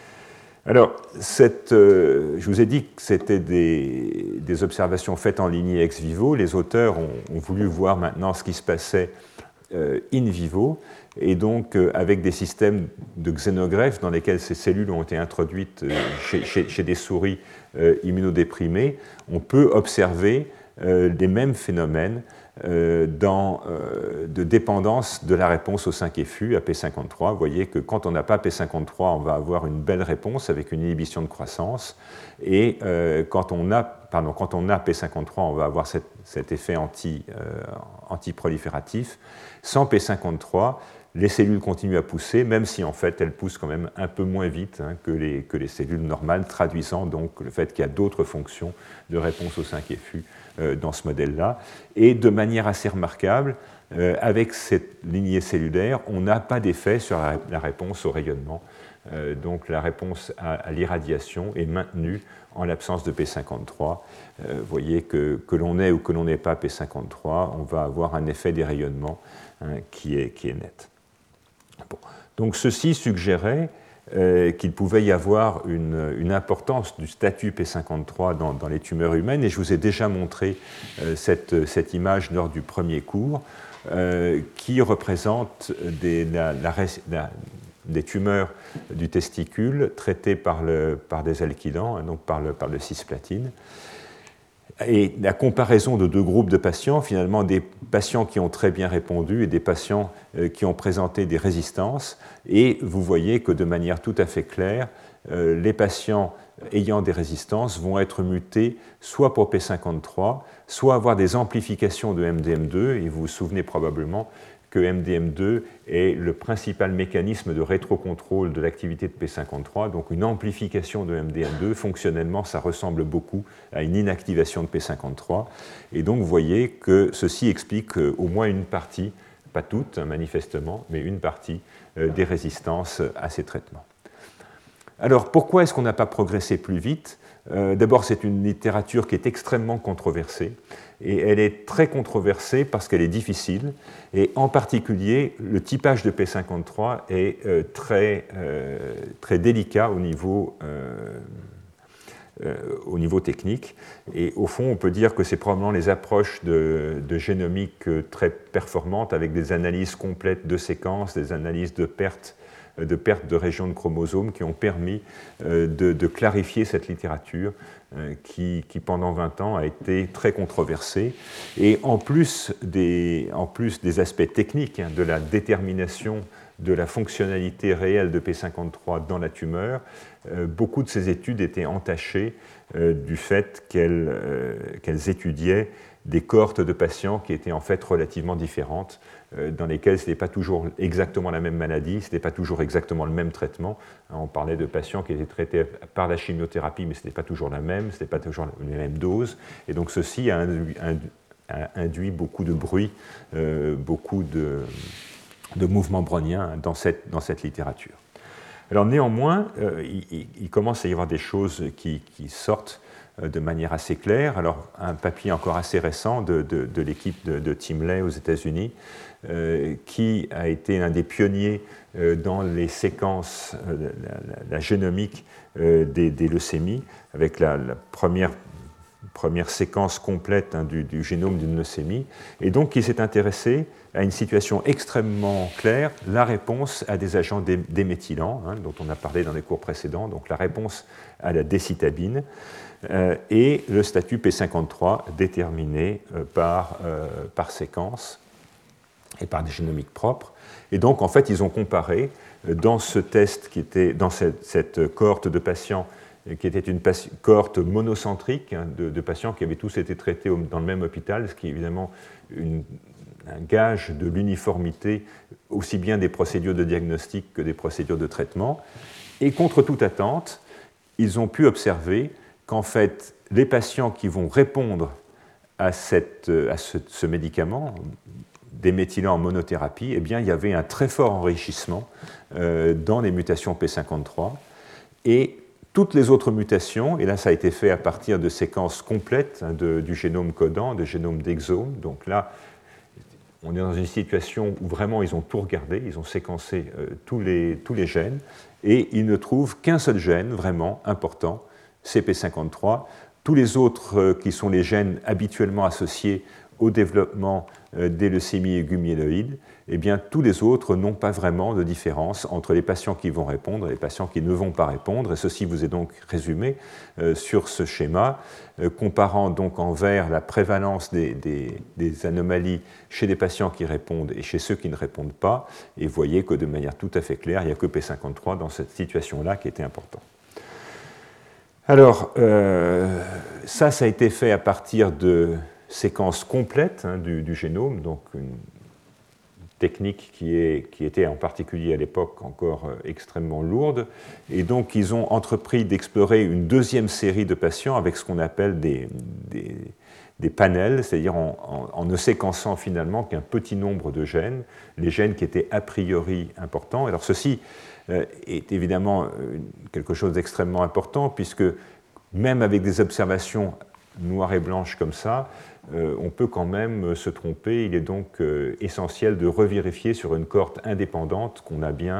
Alors, cette, euh, je vous ai dit que c'était des, des observations faites en lignée ex vivo. Les auteurs ont, ont voulu voir maintenant ce qui se passait euh, in vivo, et donc euh, avec des systèmes de xénogreffes dans lesquels ces cellules ont été introduites euh, chez, chez, chez des souris euh, immunodéprimées, on peut observer euh, les mêmes phénomènes Euh, dans, euh, de dépendance de la réponse au cinq F U à P cinquante-trois. Vous voyez que quand on n'a pas P cinquante-trois, on va avoir une belle réponse avec une inhibition de croissance, et euh, quand, on a, pardon, quand on a P cinquante-trois, on va avoir cette, cet effet anti, euh, antiprolifératif. Sans P cinquante-trois, les cellules continuent à pousser, même si en fait elles poussent quand même un peu moins vite, hein, que, les, que les cellules normales, traduisant donc le fait qu'il y a d'autres fonctions de réponse au cinq F U euh, dans ce modèle-là. Et de manière assez remarquable, euh, avec cette lignée cellulaire, on n'a pas d'effet sur la, la réponse au rayonnement. Euh, donc la réponse à, à l'irradiation est maintenue en l'absence de P cinquante-trois. Euh, vous voyez que, que l'on ait ou que l'on n'ait pas P cinquante-trois, on va avoir un effet des rayonnements, hein, qui est, qui est net. Bon. Donc ceci suggérait euh, qu'il pouvait y avoir une, une importance du statut P cinquante-trois dans, dans les tumeurs humaines, et je vous ai déjà montré euh, cette, cette image lors du premier cours, euh, qui représente des, la, la, la, des tumeurs du testicule traitées par, le, par des alkylants, hein, donc par le, par le cisplatine. Et la comparaison de deux groupes de patients, finalement des patients qui ont très bien répondu et des patients euh, qui ont présenté des résistances, et vous voyez que de manière tout à fait claire, euh, les patients ayant des résistances vont être mutés soit pour P cinquante-trois, soit avoir des amplifications de M D M deux, et vous vous souvenez probablement que M D M deux est le principal mécanisme de rétrocontrôle de l'activité de P cinquante-trois, donc une amplification de M D M deux, fonctionnellement, ça ressemble beaucoup à une inactivation de P cinquante-trois, et donc vous voyez que ceci explique au moins une partie, pas toutes manifestement, mais une partie des résistances à ces traitements. Alors pourquoi est-ce qu'on n'a pas progressé plus vite ? Euh, D'abord, c'est une littérature qui est extrêmement controversée, et elle est très controversée parce qu'elle est difficile, et en particulier, le typage de P cinquante-trois est euh, très, euh, très délicat au niveau, euh, euh, au niveau technique, et au fond, on peut dire que c'est probablement les approches de, de génomique très performantes, avec des analyses complètes de séquences, des analyses de pertes de perte de régions de chromosomes qui ont permis euh, de, de clarifier cette littérature euh, qui, qui, pendant vingt ans, a été très controversée. Et en plus des, en plus des aspects techniques, hein, de la détermination de la fonctionnalité réelle de P cinquante-trois dans la tumeur, euh, beaucoup de ces études étaient entachées euh, du fait qu'elles, euh, qu'elles étudiaient des cohortes de patients qui étaient en fait relativement différentes, dans lesquels ce n'était pas toujours exactement la même maladie, ce n'était pas toujours exactement le même traitement. On parlait de patients qui étaient traités par la chimiothérapie, mais ce n'était pas toujours la même, ce n'était pas toujours les mêmes doses. Et donc ceci a induit, a induit beaucoup de bruit, euh, beaucoup de, de mouvements browniens dans cette, dans cette littérature. Alors néanmoins, euh, il, il commence à y avoir des choses qui, qui sortent de manière assez claire. Alors, un papier encore assez récent de, de, de l'équipe de, de Tim Lay aux États-Unis, euh, qui a été l'un des pionniers euh, dans les séquences, euh, la, la, la génomique euh, des, des leucémies, avec la, la première, première séquence complète, hein, du, du génome d'une leucémie, et donc qui s'est intéressé à une situation extrêmement claire, la réponse à des agents dé, déméthylants, hein, dont on a parlé dans les cours précédents, donc la réponse à la décitabine, Euh, et le statut P cinquante-trois déterminé euh, par, euh, par séquence et par des génomiques propres. Et donc, en fait, ils ont comparé euh, dans ce test, qui était, dans cette, cette cohorte de patients, euh, qui était une cohorte monocentrique, hein, de, de patients qui avaient tous été traités au, dans le même hôpital, ce qui est évidemment une, un gage de l'uniformité aussi bien des procédures de diagnostic que des procédures de traitement. Et contre toute attente, ils ont pu observer qu'en fait, les patients qui vont répondre à, cette, à ce, ce médicament, déméthylants en monothérapie, eh bien, il y avait un très fort enrichissement euh, dans les mutations P cinquante-trois. Et toutes les autres mutations, et là, ça a été fait à partir de séquences complètes, hein, de, du génome codant, de génome d'exome. Donc là, on est dans une situation où vraiment ils ont tout regardé, ils ont séquencé euh, tous, les, tous les gènes, et ils ne trouvent qu'un seul gène vraiment important, C P cinquante-trois. Tous les autres, euh, qui sont les gènes habituellement associés au développement euh, des leucémies aiguës myéloïdes, eh bien, tous les autres n'ont pas vraiment de différence entre les patients qui vont répondre et les patients qui ne vont pas répondre. Et ceci vous est donc résumé euh, sur ce schéma, euh, comparant donc en vert la prévalence des, des, des anomalies chez les patients qui répondent et chez ceux qui ne répondent pas. Et vous voyez que de manière tout à fait claire, il n'y a que P cinquante-trois dans cette situation-là qui était important. Alors, euh, ça, ça a été fait à partir de séquences complètes, hein, du, du génome, donc une technique qui, est, qui était en particulier à l'époque encore euh, extrêmement lourde. Et donc, ils ont entrepris d'explorer une deuxième série de patients avec ce qu'on appelle des, des, des panels, c'est-à-dire en, en, en ne séquençant finalement qu'un petit nombre de gènes, les gènes qui étaient a priori importants. Alors, ceci est évidemment quelque chose d'extrêmement important, puisque même avec des observations noires et blanches comme ça, euh, on peut quand même se tromper. Il est donc euh, essentiel de revérifier sur une cohorte indépendante qu'on a bien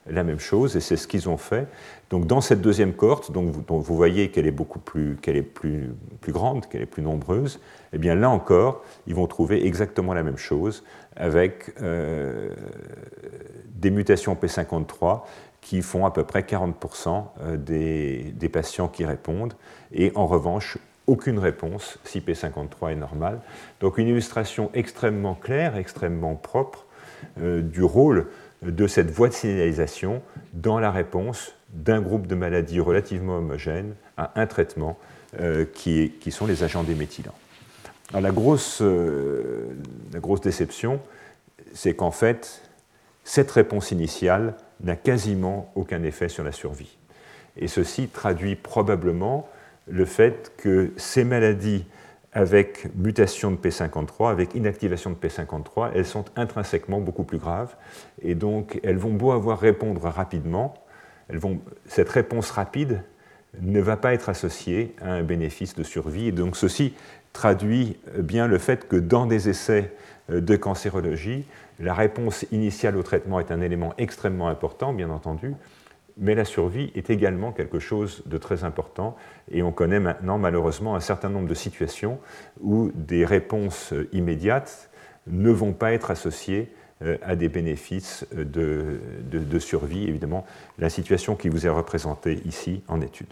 la même chose, et c'est ce qu'ils ont fait. Donc dans cette deuxième cohorte, donc vous, dont vous voyez qu'elle est beaucoup plus, qu'elle est plus, plus grande, qu'elle est plus nombreuse, eh bien là encore, ils vont trouver exactement la même chose avec euh, des mutations P cinquante-trois qui font à peu près quarante pour cent des, des patients qui répondent, et en revanche, aucune réponse si P cinquante-trois est normal. Donc une illustration extrêmement claire, extrêmement propre euh, du rôle de cette voie de signalisation dans la réponse d'un groupe de maladies relativement homogènes à un traitement euh, qui, est, qui sont les agents déméthylants. Alors la grosse, euh, la grosse déception, c'est qu'en fait, cette réponse initiale n'a quasiment aucun effet sur la survie. Et ceci traduit probablement le fait que ces maladies avec mutation de P cinquante-trois, avec inactivation de P cinquante-trois, elles sont intrinsèquement beaucoup plus graves, et donc elles vont beau avoir répondre rapidement, elles vont, cette réponse rapide ne va pas être associée à un bénéfice de survie, et donc ceci traduit bien le fait que dans des essais de cancérologie, la réponse initiale au traitement est un élément extrêmement important, bien entendu, mais la survie est également quelque chose de très important, et on connaît maintenant malheureusement un certain nombre de situations où des réponses immédiates ne vont pas être associées à des bénéfices de, de, de survie, évidemment, la situation qui vous est représentée ici en étude.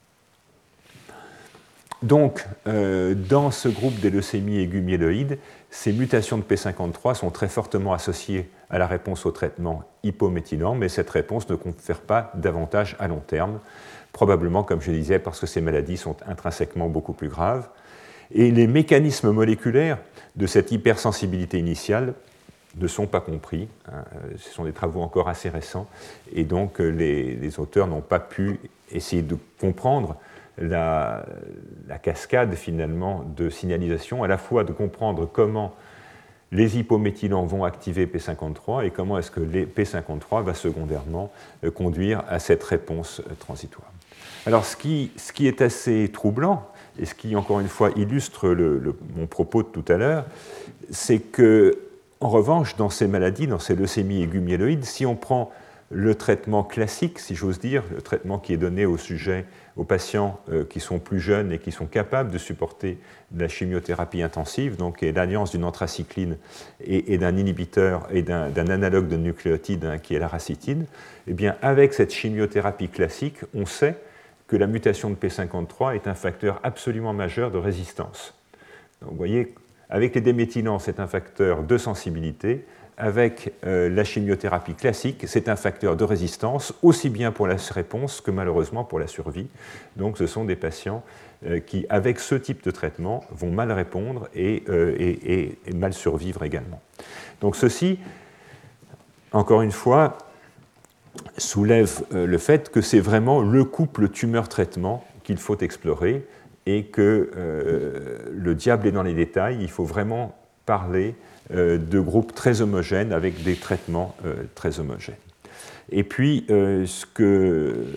Donc, euh, dans ce groupe des leucémies aiguës myéloïdes, ces mutations de P cinquante-trois sont très fortement associées à la réponse au traitement hypométhylant, mais cette réponse ne confère pas d'avantage à long terme, probablement, comme je disais, parce que ces maladies sont intrinsèquement beaucoup plus graves. Et les mécanismes moléculaires de cette hypersensibilité initiale ne sont pas compris. Ce sont des travaux encore assez récents, et donc les, les auteurs n'ont pas pu essayer de comprendre La, la cascade finalement de signalisation, à la fois de comprendre comment les hypométhylants vont activer P cinquante-trois et comment est-ce que les P cinquante-trois va secondairement euh, conduire à cette réponse euh, transitoire. Alors ce qui, ce qui est assez troublant, et ce qui encore une fois illustre le, le, mon propos de tout à l'heure, c'est que en revanche, dans ces maladies, dans ces leucémies aiguës myéloïdes, si on prend le traitement classique, si j'ose dire, le traitement qui est donné aux sujets, aux patients euh, qui sont plus jeunes et qui sont capables de supporter de la chimiothérapie intensive, donc l'alliance d'une anthracycline et, et d'un inhibiteur et d'un, d'un analogue de nucléotide hein, qui est la racitine, eh bien, avec cette chimiothérapie classique, on sait que la mutation de P cinquante-trois est un facteur absolument majeur de résistance. Donc, vous voyez, avec les déméthylants, c'est un facteur de sensibilité. Avec euh, la chimiothérapie classique, c'est un facteur de résistance, aussi bien pour la réponse que malheureusement pour la survie. Donc ce sont des patients euh, qui, avec ce type de traitement, vont mal répondre et, euh, et, et, et mal survivre également. Donc ceci, encore une fois, soulève euh, le fait que c'est vraiment le couple tumeur-traitement qu'il faut explorer, et que euh, le diable est dans les détails, il faut vraiment parler euh, de groupes très homogènes avec des traitements euh, très homogènes. Et puis, euh, ce que,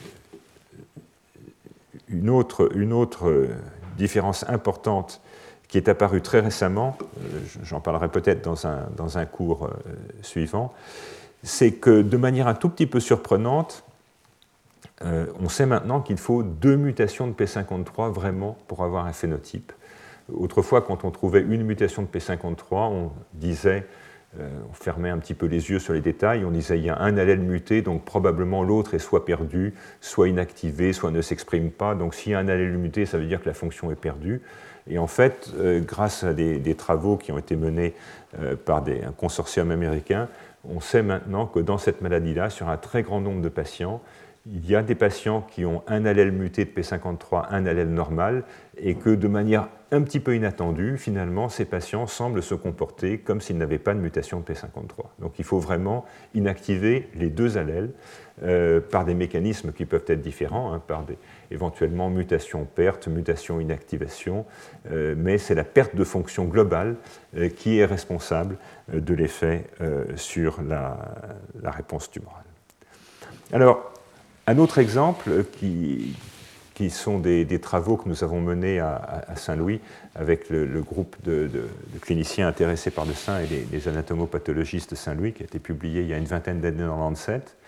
une, autre, une autre différence importante qui est apparue très récemment, euh, j'en parlerai peut-être dans un, dans un cours euh, suivant, c'est que de manière un tout petit peu surprenante, euh, on sait maintenant qu'il faut deux mutations de P cinquante-trois vraiment pour avoir un phénotype. Autrefois, quand on trouvait une mutation de P cinquante-trois, on disait, euh, on fermait un petit peu les yeux sur les détails, on disait il y a un allèle muté, donc probablement l'autre est soit perdu, soit inactivé, soit ne s'exprime pas. Donc s'il y a un allèle muté, ça veut dire que la fonction est perdue. Et en fait, euh, grâce à des, des travaux qui ont été menés euh, par des, un consortium américain, on sait maintenant que dans cette maladie-là, sur un très grand nombre de patients, il y a des patients qui ont un allèle muté de P cinquante-trois, un allèle normal, et que de manière un petit peu inattendue, finalement, ces patients semblent se comporter comme s'ils n'avaient pas de mutation de P cinquante-trois. Donc il faut vraiment inactiver les deux allèles euh, par des mécanismes qui peuvent être différents, hein, par des éventuellement mutation-perte, mutation-inactivation, euh, mais c'est la perte de fonction globale euh, qui est responsable euh, de l'effet euh, sur la, la réponse tumorale. Alors, un autre exemple qui, qui sont des, des travaux que nous avons menés à, à Saint-Louis avec le, le groupe de, de, de cliniciens intéressés par le sein et les, les anatomopathologistes de Saint-Louis, qui a été publié il y a une vingtaine d'années dans Lancet,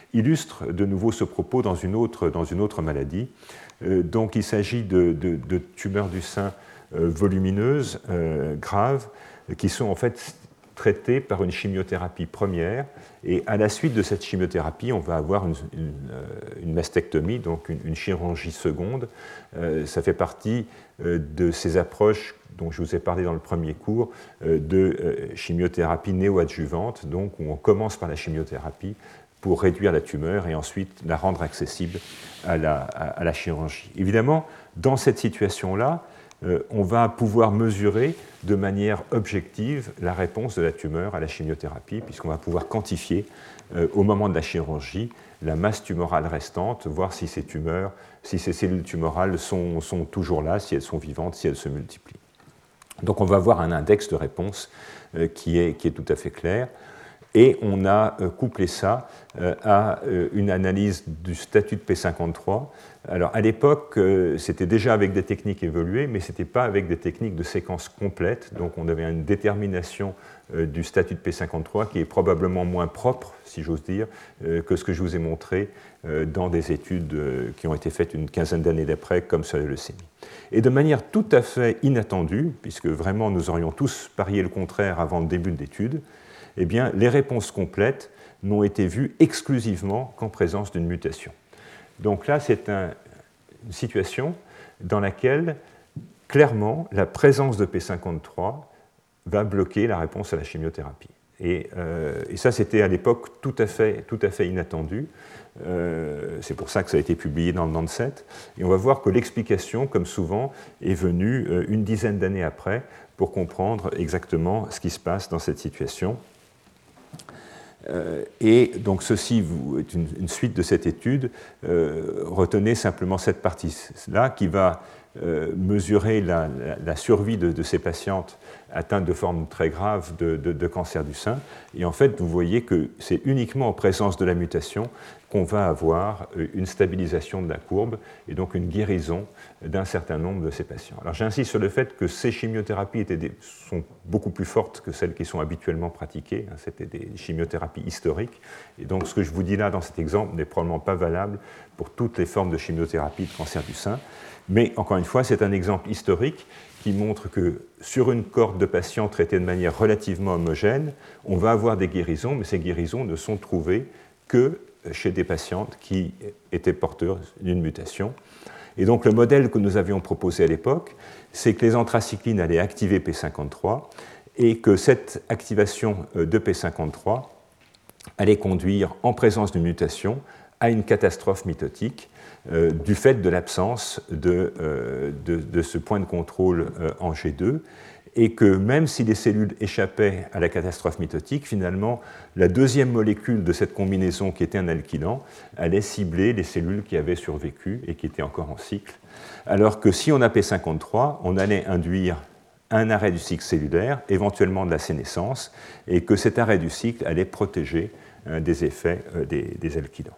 illustre de nouveau ce propos dans une autre, dans une autre maladie. Euh, donc il s'agit de, de, de tumeurs du sein euh, volumineuses, euh, graves, qui sont en fait traitées par une chimiothérapie première. Et à la suite de cette chimiothérapie, on va avoir une, une, une mastectomie, donc une, une chirurgie seconde. Euh, ça fait partie euh, de ces approches dont je vous ai parlé dans le premier cours, euh, de euh, chimiothérapie néoadjuvante, donc où on commence par la chimiothérapie pour réduire la tumeur et ensuite la rendre accessible à la, à, à la chirurgie. Évidemment, dans cette situation-là, euh, on va pouvoir mesurer de manière objective la réponse de la tumeur à la chimiothérapie, puisqu'on va pouvoir quantifier euh, au moment de la chirurgie la masse tumorale restante, voir si ces tumeurs, si ces cellules tumorales sont, sont toujours là, si elles sont vivantes, si elles se multiplient. Donc on va avoir un index de réponse euh, qui, est, qui est tout à fait clair. Et on a euh, couplé ça euh, à euh, une analyse du statut de P cinquante-trois. Alors à l'époque, euh, c'était déjà avec des techniques évoluées, mais ce n'était pas avec des techniques de séquence complète. Donc on avait une détermination euh, du statut de P cinquante-trois qui est probablement moins propre, si j'ose dire, euh, que ce que je vous ai montré euh, dans des études euh, qui ont été faites une quinzaine d'années d'après, comme sur la leucémie. Et de manière tout à fait inattendue, puisque vraiment nous aurions tous parié le contraire avant le début de l'étude, eh bien, les réponses complètes n'ont été vues exclusivement qu'en présence d'une mutation. Donc là, c'est un, une situation dans laquelle, clairement, la présence de P cinquante-trois va bloquer la réponse à la chimiothérapie. Et, euh, et ça, c'était à l'époque tout à fait, tout à fait inattendu. Euh, c'est pour ça que ça a été publié dans le Lancet. Et on va voir que l'explication, comme souvent, est venue euh, une dizaine d'années après pour comprendre exactement ce qui se passe dans cette situation. Euh, et donc ceci vous, est une, une suite de cette étude. Euh, retenez simplement cette partie-là qui va euh, mesurer la, la, la survie de, de ces patientes atteintes de formes très graves de, de, de cancer du sein. Et en fait, vous voyez que c'est uniquement en présence de la mutation qu'on va avoir une stabilisation de la courbe et donc une guérison d'un certain nombre de ces patients. Alors j'insiste sur le fait que ces chimiothérapies étaient des, sont beaucoup plus fortes que celles qui sont habituellement pratiquées. C'était des chimiothérapies historiques. Et donc ce que je vous dis là dans cet exemple n'est probablement pas valable pour toutes les formes de chimiothérapie de cancer du sein. Mais encore une fois, c'est un exemple historique qui montre que sur une cohorte de patients traités de manière relativement homogène, on va avoir des guérisons, mais ces guérisons ne sont trouvées que chez des patientes qui étaient porteurs d'une mutation. Et donc le modèle que nous avions proposé à l'époque, c'est que les anthracyclines allaient activer P cinquante-trois et que cette activation de P cinquante-trois allait conduire, en présence d'une mutation, à une catastrophe mitotique euh, du fait de l'absence de, euh, de, de ce point de contrôle euh, en G deux, et que même si les cellules échappaient à la catastrophe mitotique, finalement, la deuxième molécule de cette combinaison, qui était un alkylant, allait cibler les cellules qui avaient survécu et qui étaient encore en cycle, alors que si on a P cinquante-trois, on allait induire un arrêt du cycle cellulaire, éventuellement de la sénescence, et que cet arrêt du cycle allait protéger euh, des effets euh, des, des alkylants.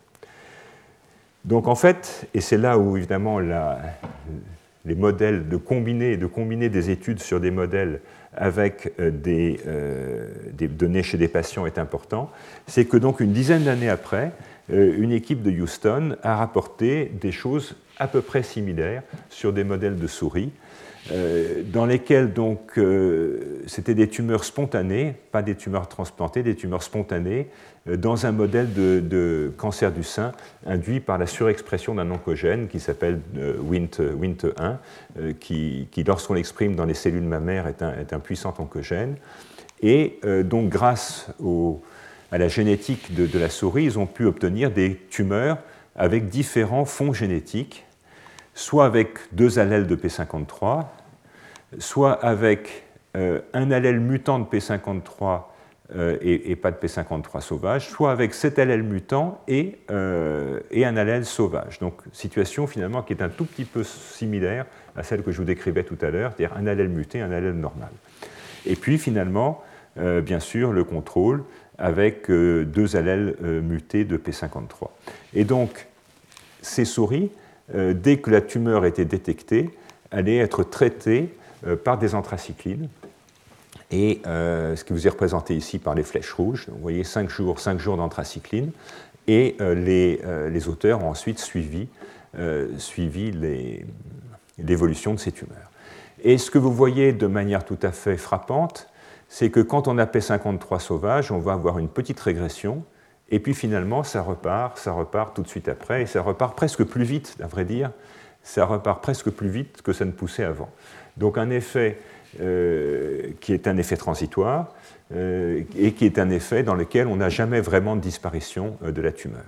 Donc en fait, et c'est là où évidemment la, les modèles de combiner, de combiner des études sur des modèles avec euh, des, euh, des données chez des patients est important, c'est que donc une dizaine d'années après, euh, une équipe de Houston a rapporté des choses à peu près similaires sur des modèles de souris, euh, dans lesquels donc euh, c'était des tumeurs spontanées, pas des tumeurs transplantées, des tumeurs spontanées, euh, dans un modèle de, de cancer du sein induit par la surexpression d'un oncogène qui s'appelle euh, W I N T, W I N T un, euh, qui, qui lorsqu'on l'exprime dans les cellules mammaires est un, est un puissant oncogène. Et euh, donc grâce au, à la génétique de, de la souris, ils ont pu obtenir des tumeurs avec différents fonds génétiques, soit avec deux allèles de P cinquante-trois, soit avec euh, un allèle mutant de P cinquante-trois euh, et, et pas de P cinquante-trois sauvage, soit avec sept allèles mutants et, euh, et un allèle sauvage. Donc, situation finalement qui est un tout petit peu similaire à celle que je vous décrivais tout à l'heure, c'est-à-dire un allèle muté, un allèle normal. Et puis finalement, euh, bien sûr, le contrôle avec euh, deux allèles euh, mutés de P cinquante-trois. Et donc, ces souris, euh, dès que la tumeur était détectée, allaient être traitées euh, par des anthracyclines. Et euh, ce qui vous est représenté ici par les flèches rouges, vous voyez cinq jours, cinq jours d'anthracycline. et euh, les, euh, les auteurs ont ensuite suivi, euh, suivi les, l'évolution de ces tumeurs. Et ce que vous voyez de manière tout à fait frappante, c'est que quand on a P cinquante-trois sauvage, on va avoir une petite régression, et puis finalement, ça repart, ça repart tout de suite après, et ça repart presque plus vite, à vrai dire, ça repart presque plus vite que ça ne poussait avant. Donc un effet euh, qui est un effet transitoire, euh, et qui est un effet dans lequel on n'a jamais vraiment de disparition euh, de la tumeur.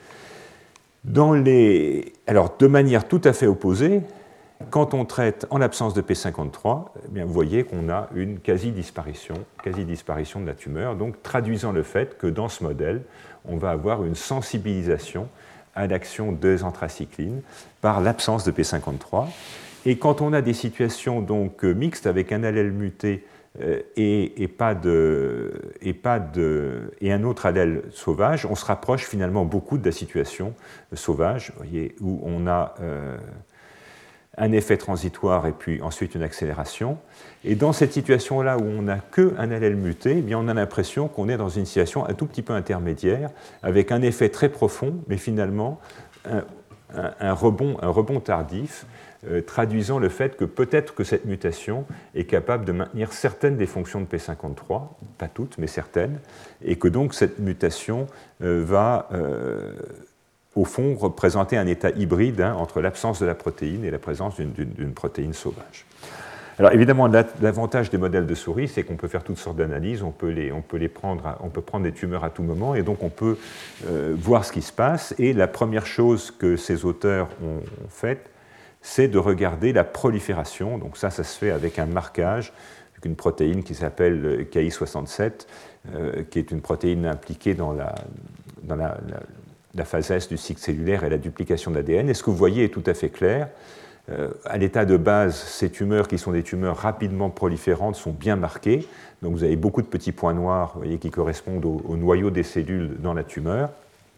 Dans les... Alors, de manière tout à fait opposée, quand on traite en l'absence de P cinquante-trois, eh bien, vous voyez qu'on a une quasi-disparition, quasi-disparition de la tumeur, donc traduisant le fait que dans ce modèle, on va avoir une sensibilisation à l'action des anthracyclines par l'absence de P cinquante-trois. Et quand on a des situations donc mixtes avec un allèle muté euh, et, et, pas de, et, pas de, et un autre allèle sauvage, on se rapproche finalement beaucoup de la situation sauvage, vous voyez, où on a euh, un effet transitoire et puis ensuite une accélération. Et dans cette situation-là où on n'a qu'un allèle muté, eh bien on a l'impression qu'on est dans une situation un tout petit peu intermédiaire, avec un effet très profond, mais finalement un, un, un, rebond, un rebond tardif, euh, traduisant le fait que peut-être que cette mutation est capable de maintenir certaines des fonctions de P cinquante-trois, pas toutes, mais certaines, et que donc cette mutation euh, va... Euh, au fond, représenter un état hybride hein, entre l'absence de la protéine et la présence d'une, d'une, d'une protéine sauvage. Alors évidemment, l'avantage des modèles de souris, c'est qu'on peut faire toutes sortes d'analyses, on peut, les, on, peut les prendre à, on peut prendre des tumeurs à tout moment, et donc on peut euh, voir ce qui se passe. Et la première chose que ces auteurs ont, ont faite, c'est de regarder la prolifération. Donc ça, ça se fait avec un marquage, avec une protéine qui s'appelle K I soixante-sept, euh, qui est une protéine impliquée dans la... Dans la, la la phase S du cycle cellulaire et la duplication de l'A D N. Et ce que vous voyez est tout à fait clair. Euh, à l'état de base, ces tumeurs qui sont des tumeurs rapidement proliférantes sont bien marquées. Donc vous avez beaucoup de petits points noirs, vous voyez, qui correspondent au, au noyau des cellules dans la tumeur.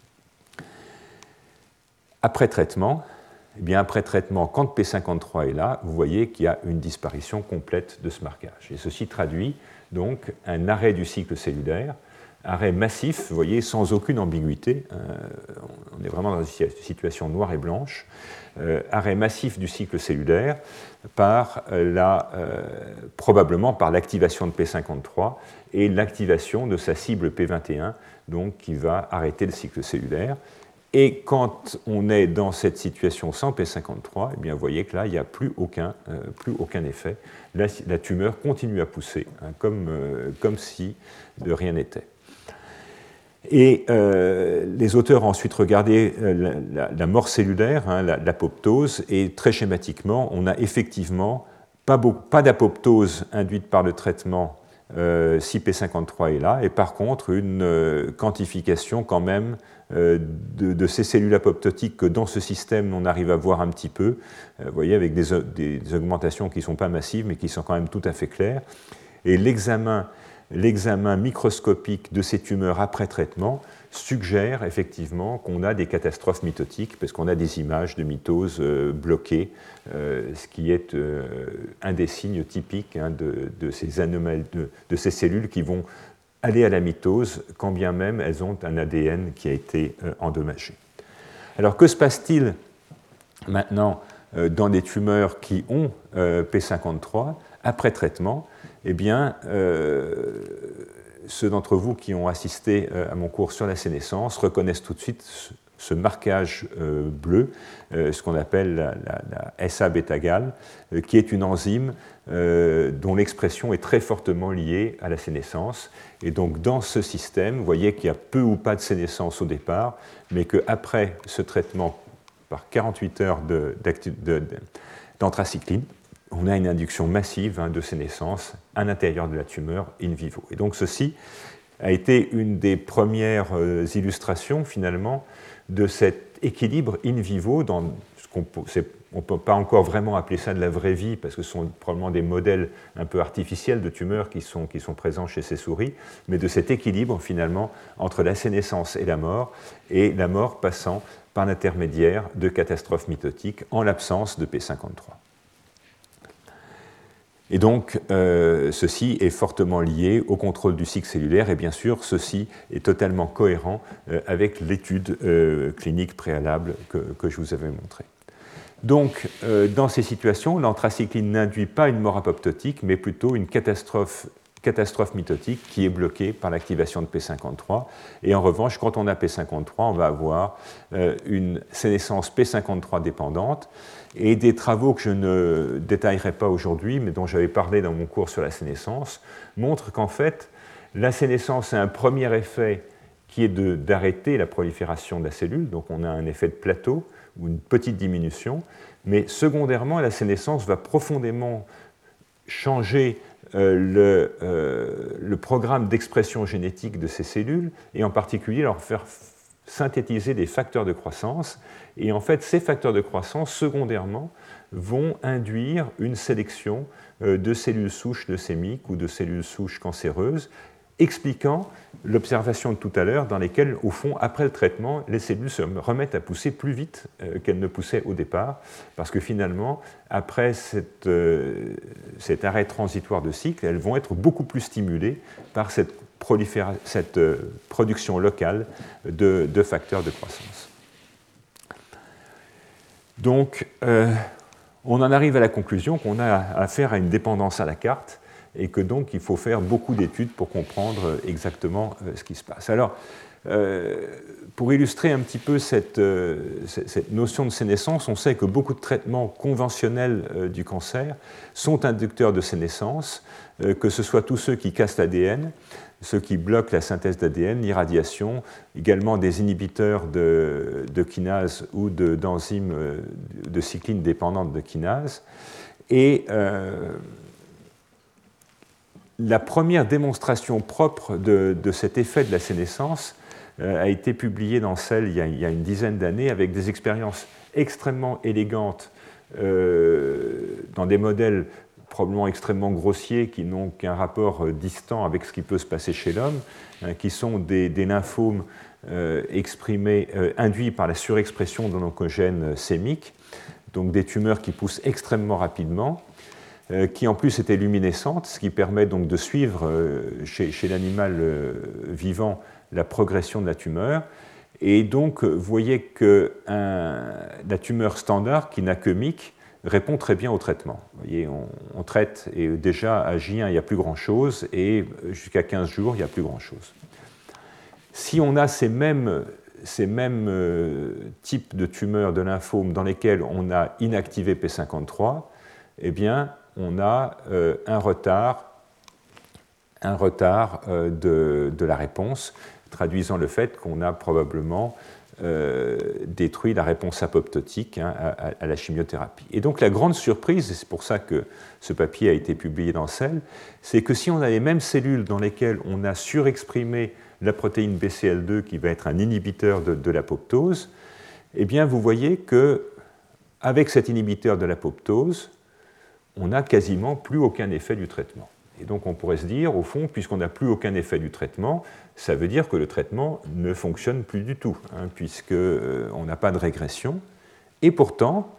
Après traitement, eh bien après traitement, quand P cinquante-trois est là, vous voyez qu'il y a une disparition complète de ce marquage. Et ceci traduit donc un arrêt du cycle cellulaire, arrêt massif, vous voyez, sans aucune ambiguïté, euh, on est vraiment dans une situation noire et blanche, euh, arrêt massif du cycle cellulaire par euh, la, euh, probablement par l'activation de P cinquante-trois et l'activation de sa cible P vingt et un, donc qui va arrêter le cycle cellulaire. Et quand on est dans cette situation sans P cinquante-trois, eh bien, vous voyez que là, il n'y a plus aucun, euh, plus aucun effet. La, la tumeur continue à pousser, hein, comme, euh, comme si de rien n'était. Et euh, les auteurs ont ensuite regardé euh, la, la mort cellulaire, hein, l'apoptose, et très schématiquement, on a effectivement pas, pas d'apoptose induite par le traitement euh, si P cinquante-trois est là, et par contre une euh, quantification quand même euh, de, de ces cellules apoptotiques que dans ce système on arrive à voir un petit peu, euh, vous voyez, avec des, des, des augmentations qui ne sont pas massives mais qui sont quand même tout à fait claires. Et l'examen L'examen microscopique de ces tumeurs après traitement suggère effectivement qu'on a des catastrophes mitotiques, parce qu'on a des images de mitose euh, bloquées, euh, ce qui est euh, un des signes typiques hein, de, de, ces anomalies, de, de ces cellules qui vont aller à la mitose, quand bien même elles ont un A D N qui a été euh, endommagé. Alors que se passe-t-il maintenant euh, dans des tumeurs qui ont euh, P cinquante-trois après traitement? Eh bien, euh, ceux d'entre vous qui ont assisté euh, à mon cours sur la sénescence reconnaissent tout de suite ce, ce marquage euh, bleu, euh, ce qu'on appelle la, la, la S A-bêta-gal, euh, qui est une enzyme euh, dont l'expression est très fortement liée à la sénescence. Et donc, dans ce système, vous voyez qu'il y a peu ou pas de sénescence au départ, mais qu'après ce traitement par quarante-huit heures de, de, de, d'anthracycline, on a une induction massive hein, de sénescence à l'intérieur de la tumeur in vivo. Et donc ceci a été une des premières euh, illustrations finalement de cet équilibre in vivo dans ce qu'on ne peut pas encore vraiment appeler ça de la vraie vie parce que ce sont probablement des modèles un peu artificiels de tumeurs qui sont, qui sont présents chez ces souris, mais de cet équilibre finalement entre la sénescence et la mort, et la mort passant par l'intermédiaire de catastrophes mitotiques en l'absence de P cinquante-trois. Et donc, euh, ceci est fortement lié au contrôle du cycle cellulaire, et bien sûr, ceci est totalement cohérent euh, avec l'étude euh, clinique préalable que, que je vous avais montrée. Donc, euh, dans ces situations, l'anthracycline n'induit pas une mort apoptotique, mais plutôt une catastrophe, catastrophe mitotique qui est bloquée par l'activation de P cinquante-trois. Et en revanche, quand on a P cinquante-trois, on va avoir euh, une sénescence P cinquante-trois dépendante. Et des travaux que je ne détaillerai pas aujourd'hui, mais dont j'avais parlé dans mon cours sur la sénescence, montrent qu'en fait, la sénescence a un premier effet qui est de, d'arrêter la prolifération de la cellule, donc on a un effet de plateau ou une petite diminution, mais secondairement, la sénescence va profondément changer euh, le, euh, le programme d'expression génétique de ces cellules, et en particulier leur faire synthétiser des facteurs de croissance. Et en fait, ces facteurs de croissance, secondairement, vont induire une sélection de cellules souches leucémiques ou de cellules souches cancéreuses, expliquant l'observation de tout à l'heure dans lesquelles, au fond, après le traitement, les cellules se remettent à pousser plus vite qu'elles ne poussaient au départ, parce que finalement, après cette, euh, cet arrêt transitoire de cycle, elles vont être beaucoup plus stimulées par cette, cette euh, production locale de, de facteurs de croissance. Donc, euh, on en arrive à la conclusion qu'on a affaire à une dépendance à la carte et que donc il faut faire beaucoup d'études pour comprendre exactement euh, ce qui se passe. Alors, euh, pour illustrer un petit peu cette, euh, cette notion de sénescence, on sait que beaucoup de traitements conventionnels euh, du cancer sont inducteurs de sénescence, euh, que ce soit tous ceux qui cassent l'A D N, ceux qui bloquent la synthèse d'A D N, l'irradiation, également des inhibiteurs de, de kinase ou de, d'enzymes de cycline dépendantes de kinase. Et euh, la première démonstration propre de, de cet effet de la sénescence euh, a été publiée dans Cell il y a, il y a une dizaine d'années avec des expériences extrêmement élégantes euh, dans des modèles probablement extrêmement grossiers, qui n'ont qu'un rapport distant avec ce qui peut se passer chez l'homme, hein, qui sont des, des lymphomes euh, exprimés, euh, induits par la surexpression d'oncogènes sémiques, donc des tumeurs qui poussent extrêmement rapidement, euh, qui en plus étaient luminescentes, ce qui permet donc de suivre euh, chez, chez l'animal euh, vivant la progression de la tumeur. Et donc, vous voyez que un, la tumeur standard, qui n'a que M Y C, répond très bien au traitement. Vous voyez, on, on traite, et déjà à J un, il n'y a plus grand-chose, et jusqu'à quinze jours, il n'y a plus grand-chose. Si on a ces mêmes, ces mêmes euh, types de tumeurs de lymphomes dans lesquels on a inactivé P cinquante-trois, eh bien, on a euh, un retard, un retard euh, de, de la réponse, traduisant le fait qu'on a probablement Euh, détruit la réponse apoptotique, hein, à, à la chimiothérapie. Et donc la grande surprise, et c'est pour ça que ce papier a été publié dans Cell, c'est que si on a les mêmes cellules dans lesquelles on a surexprimé la protéine B C L deux, qui va être un inhibiteur de, de l'apoptose, eh bien vous voyez qu'avec cet inhibiteur de l'apoptose, on n'a quasiment plus aucun effet du traitement. Et donc on pourrait se dire, au fond, puisqu'on n'a plus aucun effet du traitement, ça veut dire que le traitement ne fonctionne plus du tout, hein, puisqu'on euh, n'a pas de régression. Et pourtant,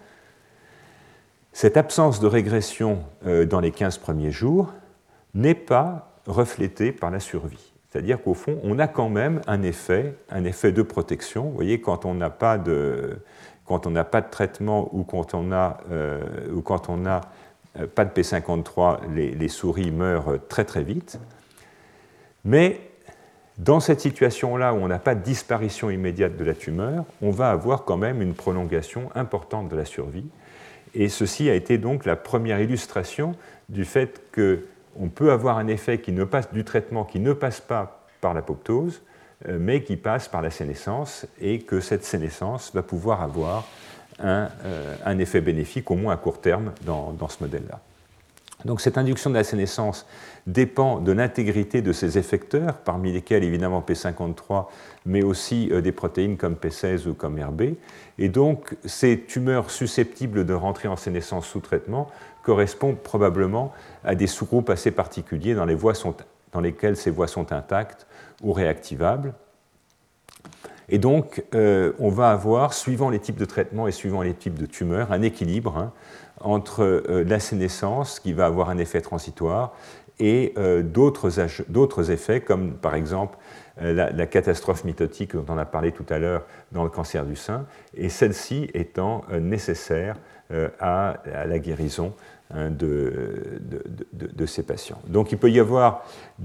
cette absence de régression euh, dans les quinze premiers jours n'est pas reflétée par la survie. C'est-à-dire qu'au fond, on a quand même un effet, un effet de protection. Vous voyez, quand on n'a pas de, quand on n'a pas de traitement ou quand on a, euh, ou quand on a pas de P cinquante-trois, les, les souris meurent très très vite. Mais dans cette situation-là où on n'a pas de disparition immédiate de la tumeur, on va avoir quand même une prolongation importante de la survie. Et ceci a été donc la première illustration du fait qu'on peut avoir un effet qui ne passe, du traitement qui ne passe pas par l'apoptose, mais qui passe par la sénescence, et que cette sénescence va pouvoir avoir Un, euh, un effet bénéfique, au moins à court terme, dans, dans ce modèle-là. Donc cette induction de la sénescence dépend de l'intégrité de ces effecteurs, parmi lesquels évidemment P cinquante-trois, mais aussi euh, des protéines comme P seize ou comme R B. Et donc ces tumeurs susceptibles de rentrer en sénescence sous traitement correspondent probablement à des sous-groupes assez particuliers dans, les voies sont, dans lesquels ces voies sont intactes ou réactivables. Et donc, euh, on va avoir, suivant les types de traitements et suivant les types de tumeurs, un équilibre hein, entre euh, la sénescence, qui va avoir un effet transitoire, et euh, d'autres effets, comme par exemple euh, la, la catastrophe mitotique dont on a parlé tout à l'heure dans le cancer du sein, et celle-ci étant euh, nécessaire euh, à, à la guérison hein, de, de, de, de ces patients. Donc il peut y avoir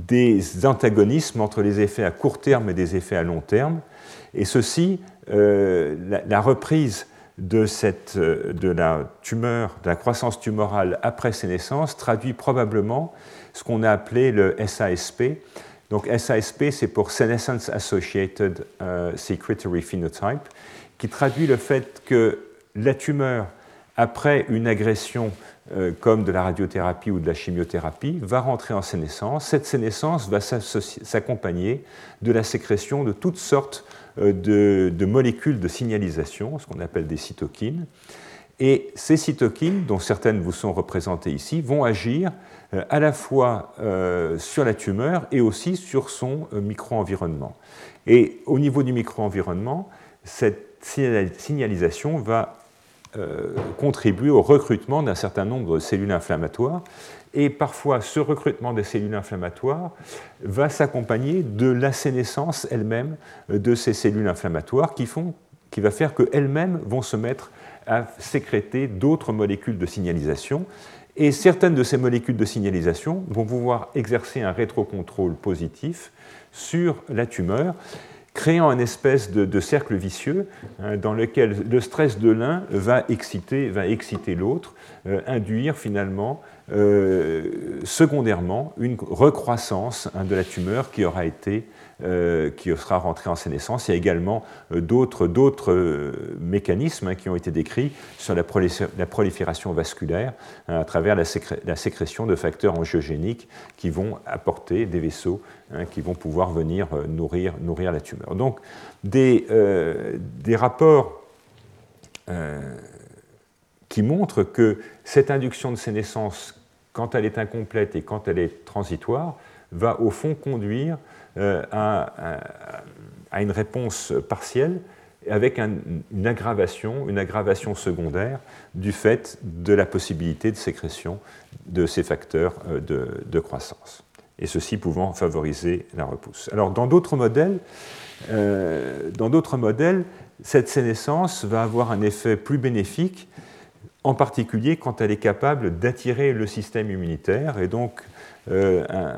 des antagonismes entre les effets à court terme et des effets à long terme, et ceci, euh, la, la reprise de, cette, de la tumeur, de la croissance tumorale après sénescence traduit probablement ce qu'on a appelé le S A S P. Donc S A S P, c'est pour Senescence Associated uh, Secretory Phenotype, qui traduit le fait que la tumeur, après une agression euh, comme de la radiothérapie ou de la chimiothérapie, va rentrer en sénescence. Cette sénescence va s'accompagner de la sécrétion de toutes sortes euh, de, de molécules de signalisation, ce qu'on appelle des cytokines. Et ces cytokines, dont certaines vous sont représentées ici, vont agir euh, à la fois euh, sur la tumeur et aussi sur son euh, micro-environnement. Et au niveau du micro-environnement, cette signalisation va euh, contribuer au recrutement d'un certain nombre de cellules inflammatoires. Et parfois, ce recrutement des cellules inflammatoires va s'accompagner de la sénescence elle-même de ces cellules inflammatoires qui, font, qui va faire qu'elles-mêmes vont se mettre à sécréter d'autres molécules de signalisation. Et certaines de ces molécules de signalisation vont pouvoir exercer un rétrocontrôle positif sur la tumeur, créant une espèce de, de cercle vicieux hein, dans lequel le stress de l'un va exciter, va exciter l'autre, euh, induire finalement, euh, secondairement, une recroissance hein, de la tumeur qui aura été Euh, qui sera rentré en sénescence. Il y a également euh, d'autres euh, mécanismes hein, qui ont été décrits sur la, la prolifération vasculaire hein, à travers la, sécré la sécrétion de facteurs angiogéniques qui vont apporter des vaisseaux hein, qui vont pouvoir venir euh, nourrir, nourrir la tumeur. Donc des, euh, des rapports euh, qui montrent que cette induction de sénescence, quand elle est incomplète et quand elle est transitoire, va au fond conduire Euh, à, à, à une réponse partielle avec un, une aggravation, une aggravation secondaire du fait de la possibilité de sécrétion de ces facteurs de, de croissance, et ceci pouvant favoriser la repousse. Alors dans d'autres modèles, euh, dans d'autres modèles, cette sénescence va avoir un effet plus bénéfique, en particulier quand elle est capable d'attirer le système immunitaire, et donc euh, un,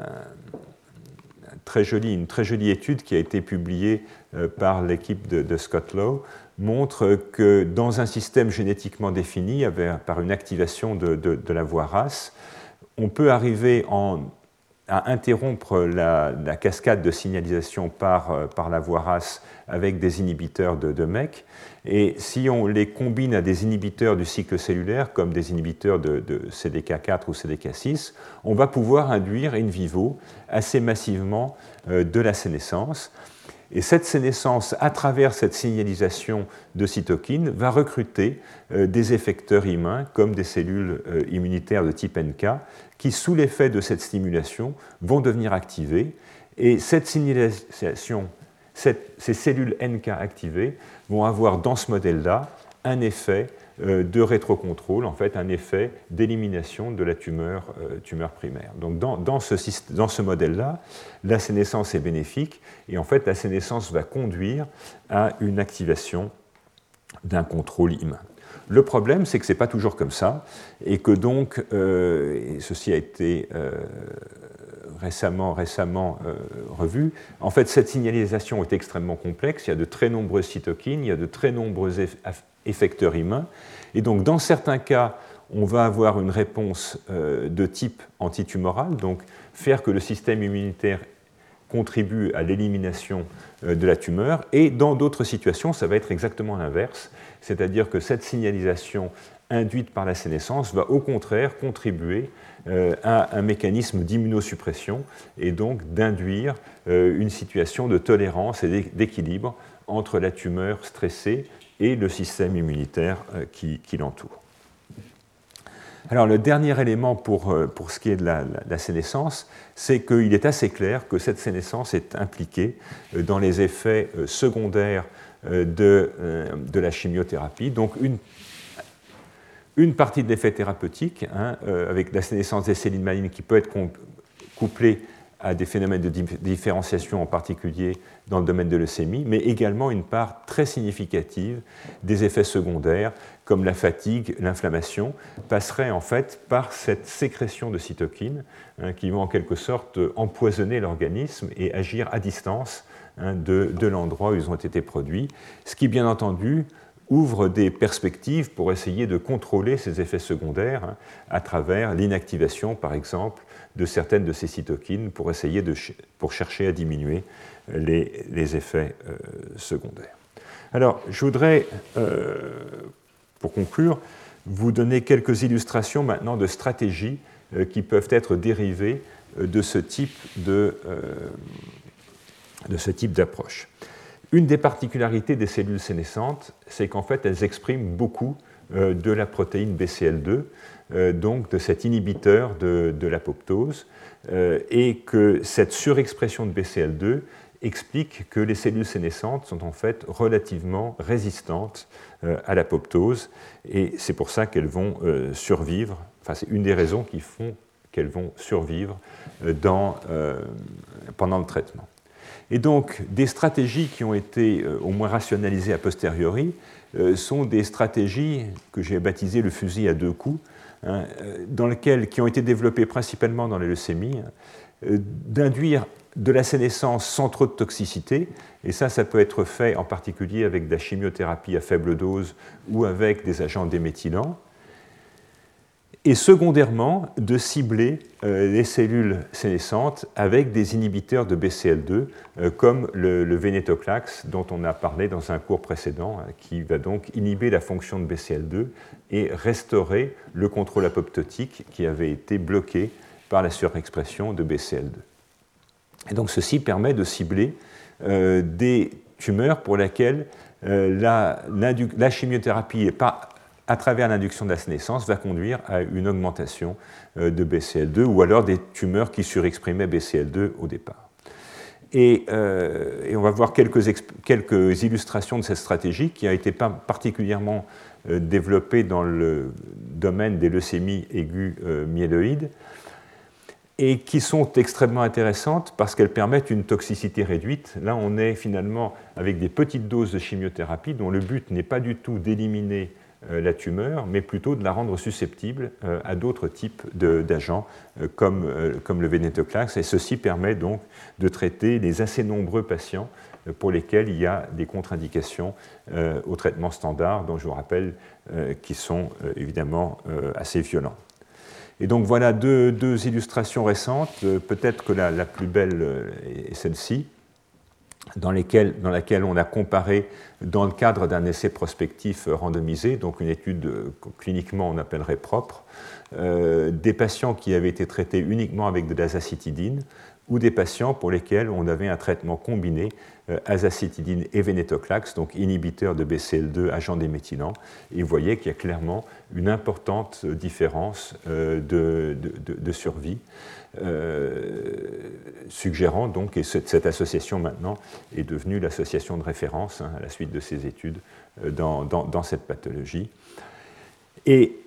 Très jolie, une très jolie étude qui a été publiée euh, par l'équipe de, de Scott Lowe montre que dans un système génétiquement défini, avec, par une activation de, de, de la voie R A S, on peut arriver en, à interrompre la, la cascade de signalisation par, euh, par la voie R A S avec des inhibiteurs de, de M E C. Et si on les combine à des inhibiteurs du cycle cellulaire, comme des inhibiteurs de, de C D K quatre ou C D K six, on va pouvoir induire in vivo assez massivement euh, de la sénescence. Et cette sénescence, à travers cette signalisation de cytokines, va recruter euh, des effecteurs humains, comme des cellules euh, immunitaires de type N K, qui, sous l'effet de cette stimulation, vont devenir activées. Et cette signalisation, cette, ces cellules N K activées, vont avoir dans ce modèle-là un effet euh, de rétrocontrôle, en fait un effet d'élimination de la tumeur, euh, tumeur primaire. Donc dans, dans ce, dans ce modèle-là, la sénescence est bénéfique, et en fait la sénescence va conduire à une activation d'un contrôle humain. Le problème, c'est que ce n'est pas toujours comme ça, et que donc, euh, et ceci a été euh, récemment, récemment euh, revu, en fait, cette signalisation est extrêmement complexe, il y a de très nombreuses cytokines, il y a de très nombreux eff effecteurs humains, et donc, dans certains cas, on va avoir une réponse euh, de type antitumoral, donc faire que le système immunitaire contribue à l'élimination euh, de la tumeur, et dans d'autres situations, ça va être exactement l'inverse, c'est-à-dire que cette signalisation induite par la sénescence va au contraire contribuer euh, à un mécanisme d'immunosuppression et donc d'induire euh, une situation de tolérance et d'équilibre entre la tumeur stressée et le système immunitaire euh, qui, qui l'entoure. Alors le dernier élément pour, pour ce qui est de la, la, la sénescence, c'est qu'il est assez clair que cette sénescence est impliquée dans les effets secondaires de, de la chimiothérapie. Donc une, une partie de l'effet thérapeutique, hein, avec la sénescence des cellules malignes qui peut être couplée à des phénomènes de différenciation, en particulier dans le domaine de leucémie, mais également une part très significative des effets secondaires, comme la fatigue, l'inflammation, passerait en fait par cette sécrétion de cytokines, hein, qui vont en quelque sorte empoisonner l'organisme et agir à distance, hein, de, de l'endroit où ils ont été produits, ce qui, bien entendu, ouvre des perspectives pour essayer de contrôler ces effets secondaires, hein, à travers l'inactivation, par exemple, de certaines de ces cytokines pour essayer de pour chercher à diminuer les, les effets euh, secondaires. Alors, je voudrais, euh, pour conclure, vous donner quelques illustrations maintenant de stratégies euh, qui peuvent être dérivées euh, de ce type de, euh, de ce type d'approche. Une des particularités des cellules sénescentes, c'est qu'en fait, elles expriment beaucoup euh, de la protéine B C L deux, euh, donc de cet inhibiteur de, de l'apoptose, euh, et que cette surexpression de B C L deux explique que les cellules sénescentes sont en fait relativement résistantes euh, à l'apoptose, et c'est pour ça qu'elles vont euh, survivre, enfin c'est une des raisons qui font qu'elles vont survivre euh, dans, euh, pendant le traitement. Et donc, des stratégies qui ont été euh, au moins rationalisées a posteriori euh, sont des stratégies que j'ai baptisées le fusil à deux coups, hein, dans lesquelles, qui ont été développées principalement dans les leucémies, euh, d'induire de la sénescence sans trop de toxicité, et ça, ça peut être fait en particulier avec de la chimiothérapie à faible dose ou avec des agents déméthylants, et secondairement, de cibler euh, les cellules sénescentes avec des inhibiteurs de B C L deux, euh, comme le, le venetoclax, dont on a parlé dans un cours précédent, hein, qui va donc inhiber la fonction de B C L deux et restaurer le contrôle apoptotique qui avait été bloqué par la surexpression de B C L deux. Et donc ceci permet de cibler euh, des tumeurs pour lesquelles euh, la, la chimiothérapie n'est pas à travers l'induction de la sénescence, va conduire à une augmentation de B C L deux ou alors des tumeurs qui surexprimaient B C L deux au départ. Et, euh, et on va voir quelques, quelques illustrations de cette stratégie qui a été pas particulièrement euh, développée dans le domaine des leucémies aiguës euh, myéloïdes et qui sont extrêmement intéressantes parce qu'elles permettent une toxicité réduite. Là, on est finalement avec des petites doses de chimiothérapie dont le but n'est pas du tout d'éliminer la tumeur, mais plutôt de la rendre susceptible à d'autres types d'agents comme, comme le venetoclax. Et ceci permet donc de traiter les assez nombreux patients pour lesquels il y a des contre-indications au traitement standard, dont je vous rappelle qui sont évidemment assez violents. Et donc voilà deux, deux illustrations récentes. Peut-être que la, la plus belle est celle-ci, Dans, lesquelles, dans laquelle on a comparé, dans le cadre d'un essai prospectif randomisé, donc une étude que cliniquement on appellerait propre, euh, des patients qui avaient été traités uniquement avec de l'azacitidine ou des patients pour lesquels on avait un traitement combiné euh, azacitidine et venetoclax, donc inhibiteur de B C L deux, agent déméthylant. Et vous voyez qu'il y a clairement une importante différence euh, de, de, de, de survie. Euh, suggérant donc, et cette, cette association maintenant est devenue l'association de référence, hein, à la suite de ces études euh, dans, dans, dans cette pathologie. Et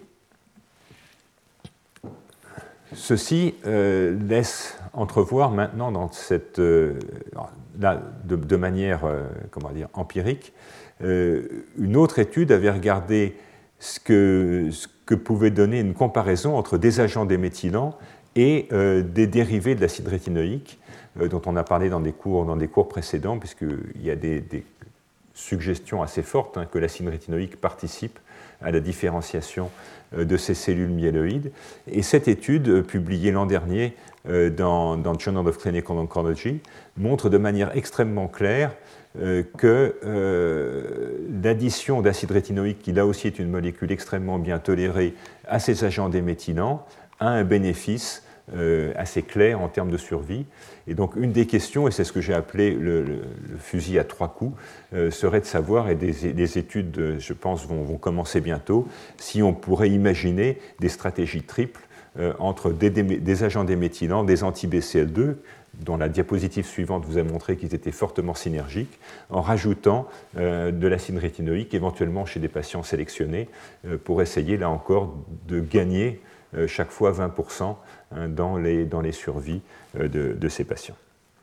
ceci euh, laisse entrevoir maintenant dans cette, euh, là, de, de manière euh, comment dire, empirique, euh, une autre étude avait regardé ce que, ce que pouvait donner une comparaison entre des agents déméthylants et euh, des dérivés de l'acide rétinoïque, euh, dont on a parlé dans des cours, dans des cours précédents, puisqu'il y a des, des suggestions assez fortes, hein, que l'acide rétinoïque participe à la différenciation euh, de ces cellules myéloïdes. Et cette étude, euh, publiée l'an dernier euh, dans, dans Journal of Clinical Oncology, montre de manière extrêmement claire euh, que euh, l'addition d'acide rétinoïque, qui là aussi est une molécule extrêmement bien tolérée, à ces agents déméthylants, a un bénéfice euh, assez clair en termes de survie. Et donc une des questions, et c'est ce que j'ai appelé le, le, le fusil à trois coups, euh, serait de savoir, et des, des études, je pense, vont, vont commencer bientôt, si on pourrait imaginer des stratégies triples euh, entre des, des, des agents déméthylants, des anti-B C L deux, dont la diapositive suivante vous a montré qu'ils étaient fortement synergiques, en rajoutant euh, de l'acide rétinoïque, éventuellement chez des patients sélectionnés, euh, pour essayer, là encore, de gagner euh, chaque fois vingt pour cent hein, dans, les, dans les survies euh, de, de ces patients.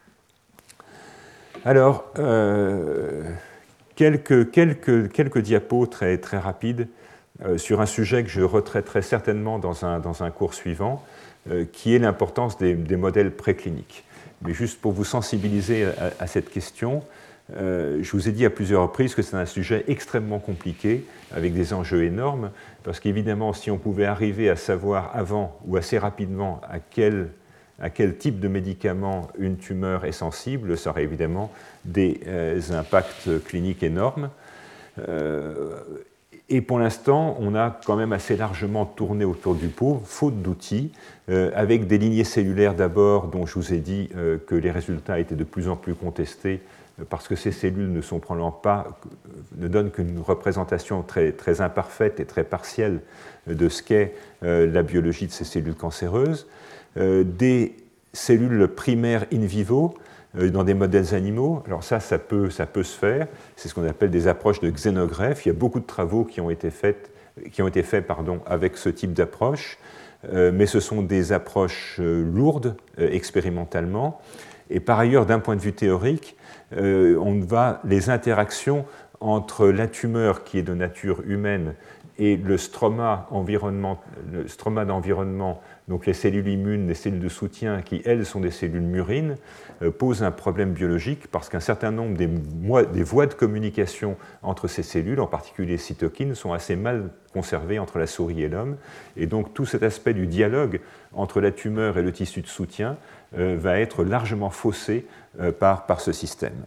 Alors, euh, quelques, quelques, quelques diapos très, très rapides euh, sur un sujet que je retraiterai certainement dans un, dans un cours suivant, euh, qui est l'importance des, des modèles précliniques. Mais juste pour vous sensibiliser à, à cette question, euh, je vous ai dit à plusieurs reprises que c'est un sujet extrêmement compliqué, avec des enjeux énormes, parce qu'évidemment, si on pouvait arriver à savoir avant ou assez rapidement à quel, à quel type de médicament une tumeur est sensible, ça aurait évidemment des euh, impacts cliniques énormes. Euh, Et pour l'instant, on a quand même assez largement tourné autour du pot, faute d'outils, euh, avec des lignées cellulaires d'abord, dont je vous ai dit euh, que les résultats étaient de plus en plus contestés, euh, parce que ces cellules ne sont probablement pas, ne donnent qu'une représentation très, très imparfaite et très partielle de ce qu'est euh, la biologie de ces cellules cancéreuses. Euh, des cellules primaires in vivo, dans des modèles animaux. Alors ça, ça peut, ça peut se faire. C'est ce qu'on appelle des approches de xénogreffe. Il y a beaucoup de travaux qui ont été faits, qui ont été faits pardon, avec ce type d'approche, euh, mais ce sont des approches euh, lourdes euh, expérimentalement. Et par ailleurs, d'un point de vue théorique, euh, on va, les interactions entre la tumeur qui est de nature humaine et le stroma, environnement, le stroma d'environnement, donc les cellules immunes, les cellules de soutien, qui, elles, sont des cellules murines, euh, posent un problème biologique parce qu'un certain nombre des, des voies de communication entre ces cellules, en particulier les cytokines, sont assez mal conservées entre la souris et l'homme. Et donc tout cet aspect du dialogue entre la tumeur et le tissu de soutien euh, va être largement faussé euh, par, par ce système.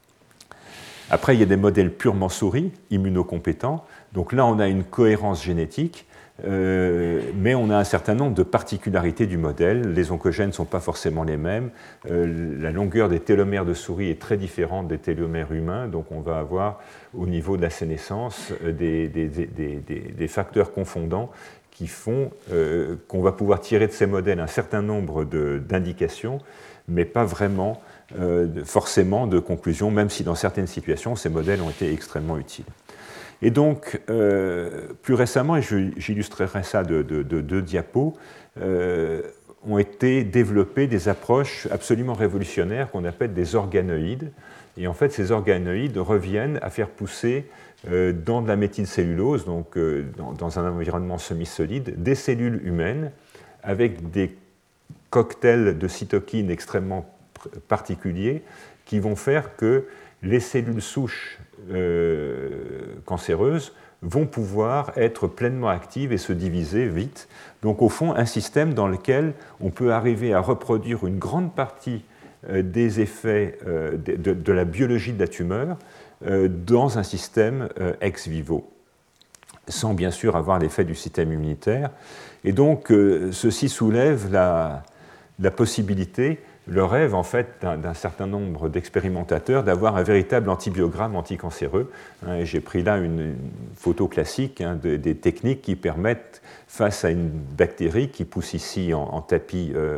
Après, il y a des modèles purement souris, immunocompétents. Donc là, on a une cohérence génétique, euh, mais on a un certain nombre de particularités du modèle. Les oncogènes ne sont pas forcément les mêmes. Euh, la longueur des télomères de souris est très différente des télomères humains. Donc on va avoir, au niveau de la sénescence, des, des, des, des, des facteurs confondants qui font euh, qu'on va pouvoir tirer de ces modèles un certain nombre d'indications, mais pas vraiment euh, forcément de conclusions, même si dans certaines situations, ces modèles ont été extrêmement utiles. Et donc, euh, plus récemment, et j'illustrerai ça de deux de, de diapos, euh, ont été développées des approches absolument révolutionnaires qu'on appelle des organoïdes. Et en fait, ces organoïdes reviennent à faire pousser euh, dans de la méthylcellulose, donc euh, dans, dans un environnement semi-solide, des cellules humaines avec des cocktails de cytokines extrêmement particuliers qui vont faire que les cellules souches euh, cancéreuses vont pouvoir être pleinement actives et se diviser vite. Donc au fond, un système dans lequel on peut arriver à reproduire une grande partie euh, des effets euh, de, de, de la biologie de la tumeur euh, dans un système euh, ex vivo, sans bien sûr avoir l'effet du système immunitaire. Et donc euh, ceci soulève la, la possibilité, le rêve en fait d'un certain nombre d'expérimentateurs d'avoir un véritable antibiogramme anticancéreux. Hein, J'ai pris là une, une photo classique hein, de, des techniques qui permettent, face à une bactérie qui pousse ici en, en tapis euh,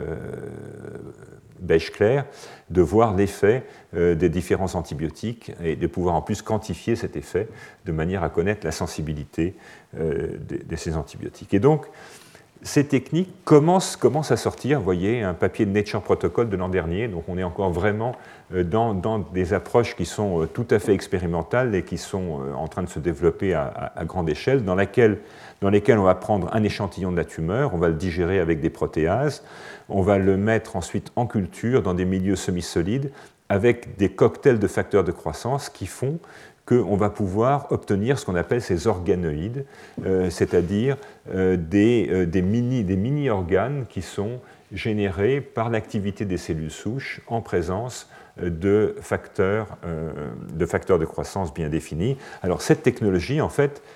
beige clair, de voir l'effet euh, des différents antibiotiques et de pouvoir en plus quantifier cet effet de manière à connaître la sensibilité euh, de, de ces antibiotiques. Et donc, ces techniques commencent, commencent à sortir. Vous voyez, un papier de Nature Protocol de l'an dernier, donc on est encore vraiment dans, dans des approches qui sont tout à fait expérimentales et qui sont en train de se développer à, à, à grande échelle, dans, laquelle, dans lesquelles on va prendre un échantillon de la tumeur, on va le digérer avec des protéases, on va le mettre ensuite en culture dans des milieux semi-solides avec des cocktails de facteurs de croissance qui font qu'on va pouvoir obtenir ce qu'on appelle ces organoïdes, euh, c'est-à-dire euh, des, euh, des, mini, des mini-organes qui sont générés par l'activité des cellules souches en présence de facteurs, euh, de facteurs de croissance bien définis. Alors cette technologie, en fait,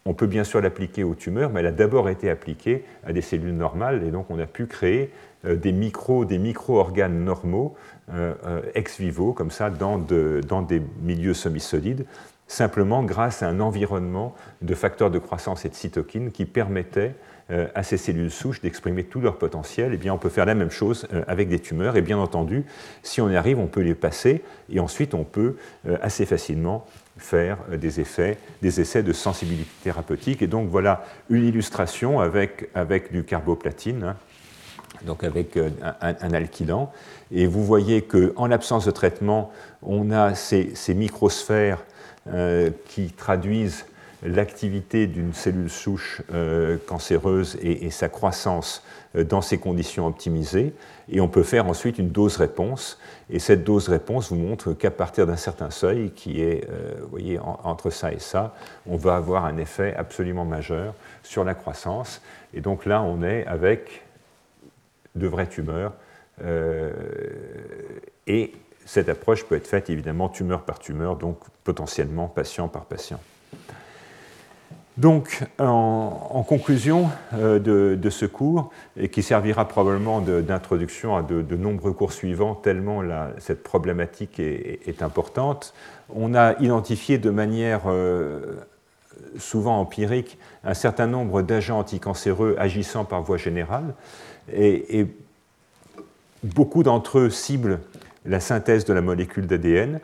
on peut bien sûr l'appliquer aux tumeurs, mais elle a d'abord été appliquée à des cellules normales, et donc on a pu créer euh, des, micro, des micro-organes normaux euh, euh, ex vivo, comme ça, dans, de, dans des milieux semi-solides, simplement grâce à un environnement de facteurs de croissance et de cytokines qui permettait euh, à ces cellules souches d'exprimer tout leur potentiel. Et bien, on peut faire la même chose euh, avec des tumeurs, et bien entendu, si on y arrive, on peut les passer, et ensuite on peut euh, assez facilement faire euh, des effets, des essais de sensibilité thérapeutique. Et donc voilà une illustration avec, avec du carboplatine, hein, donc avec euh, un, un alkylant. Et vous voyez qu'en l'absence de traitement, on a ces, ces microsphères Euh, qui traduisent l'activité d'une cellule souche euh, cancéreuse et, et sa croissance euh, dans ces conditions optimisées. Et on peut faire ensuite une dose-réponse. Et cette dose-réponse vous montre qu'à partir d'un certain seuil, qui est, euh, vous voyez, en, entre ça et ça, on va avoir un effet absolument majeur sur la croissance. Et donc là, on est avec de vraies tumeurs. Euh, et cette approche peut être faite évidemment tumeur par tumeur, donc potentiellement patient par patient. Donc, en, en conclusion euh, de, de ce cours, et qui servira probablement d'introduction à de, de nombreux cours suivants, tellement la, cette problématique est, est importante, on a identifié de manière euh, souvent empirique un certain nombre d'agents anticancéreux agissant par voie générale, et, et beaucoup d'entre eux ciblent la synthèse de la molécule d'A D N,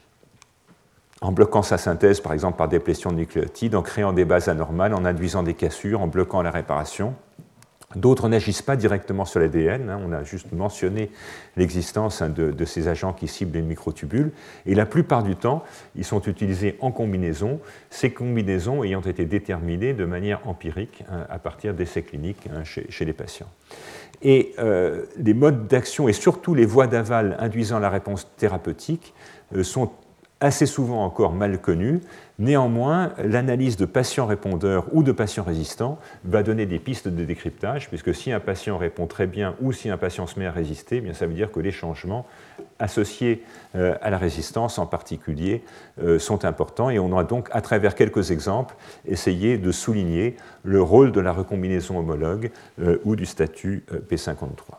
en bloquant sa synthèse, par exemple par déplétion de nucléotides, en créant des bases anormales, en induisant des cassures, en bloquant la réparation. D'autres n'agissent pas directement sur l'A D N, hein, on a juste mentionné l'existence hein, de, de ces agents qui ciblent les microtubules, et la plupart du temps, ils sont utilisés en combinaison, ces combinaisons ayant été déterminées de manière empirique hein, à partir d'essais cliniques hein, chez, chez les patients. Et euh, les modes d'action et surtout les voies d'aval induisant la réponse thérapeutique euh, sont assez souvent encore mal connus. Néanmoins, l'analyse de patients répondeurs ou de patients résistants va donner des pistes de décryptage, puisque si un patient répond très bien ou si un patient se met à résister, eh bien, ça veut dire que les changements associés euh, à la résistance en particulier euh, sont importants. Et on a donc, à travers quelques exemples, essayé de souligner le rôle de la recombinaison homologue euh, ou du statut euh, P cinquante-trois.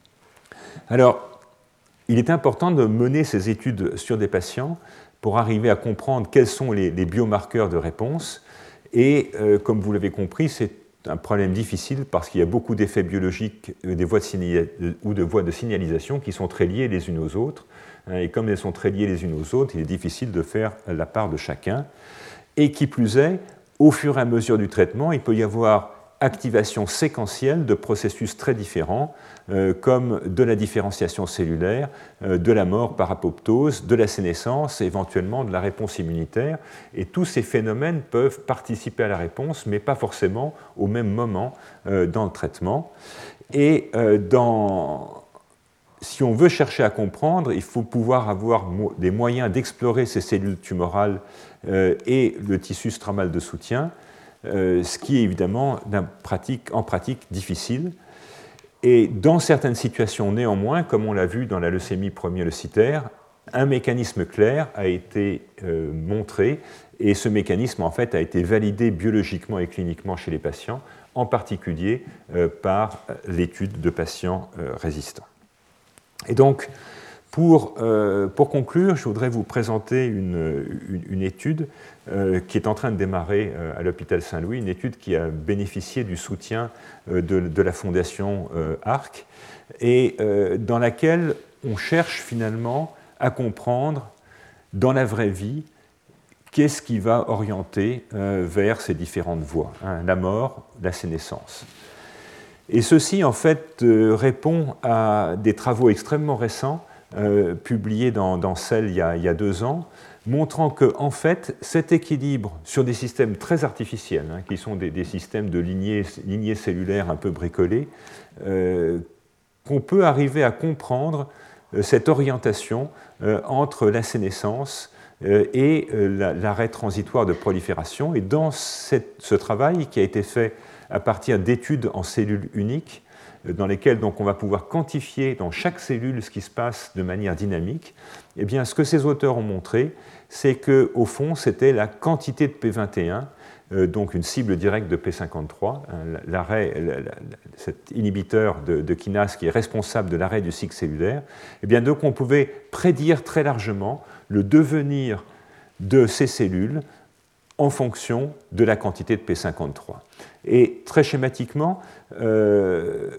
Alors, il est important de mener ces études sur des patients pour arriver à comprendre quels sont les, les biomarqueurs de réponse. Et euh, comme vous l'avez compris, c'est un problème difficile parce qu'il y a beaucoup d'effets biologiques des voies de signalis- ou de voies de signalisation qui sont très liées les unes aux autres. Et comme elles sont très liées les unes aux autres, il est difficile de faire la part de chacun. Et qui plus est, au fur et à mesure du traitement, il peut y avoir activation séquentielle de processus très différents, euh, comme de la différenciation cellulaire, euh, de la mort par apoptose, de la sénescence, éventuellement de la réponse immunitaire. Et tous ces phénomènes peuvent participer à la réponse, mais pas forcément au même moment euh, dans le traitement. Et euh, dans... si on veut chercher à comprendre, il faut pouvoir avoir mo- des moyens d'explorer ces cellules tumorales euh, et le tissu stromal de soutien, Euh, ce qui est évidemment pratique, en pratique difficile. Et dans certaines situations néanmoins, comme on l'a vu dans la leucémie promyélocytaire, un mécanisme clair a été euh, montré, et ce mécanisme en fait a été validé biologiquement et cliniquement chez les patients, en particulier euh, par l'étude de patients euh, résistants. Et donc, Pour, euh, pour conclure, je voudrais vous présenter une, une, une étude euh, qui est en train de démarrer euh, à l'hôpital Saint-Louis, une étude qui a bénéficié du soutien euh, de, de la fondation euh, A R C, et euh, dans laquelle on cherche finalement à comprendre dans la vraie vie qu'est-ce qui va orienter euh, vers ces différentes voies, hein, la mort, la sénescence. Et ceci, en fait, euh, répond à des travaux extrêmement récents Euh, publié dans, dans Cell il y, a, il y a deux ans, montrant que, en fait, cet équilibre sur des systèmes très artificiels, hein, qui sont des, des systèmes de lignées, lignées cellulaires un peu bricolées, euh, qu'on peut arriver à comprendre euh, cette orientation euh, entre la sénescence euh, et euh, la, l'arrêt transitoire de prolifération. Et dans cette, ce travail qui a été fait à partir d'études en cellules uniques, dans lesquelles donc, on va pouvoir quantifier dans chaque cellule ce qui se passe de manière dynamique, eh bien, ce que ces auteurs ont montré, c'est qu'au fond, c'était la quantité de P vingt et un euh, donc une cible directe de P cinquante-trois, hein, l'arrêt, cet inhibiteur de, de kinase qui est responsable de l'arrêt du cycle cellulaire. Et bien donc on pouvait prédire très largement le devenir de ces cellules en fonction de la quantité de P cinquante-trois. Et très schématiquement, euh,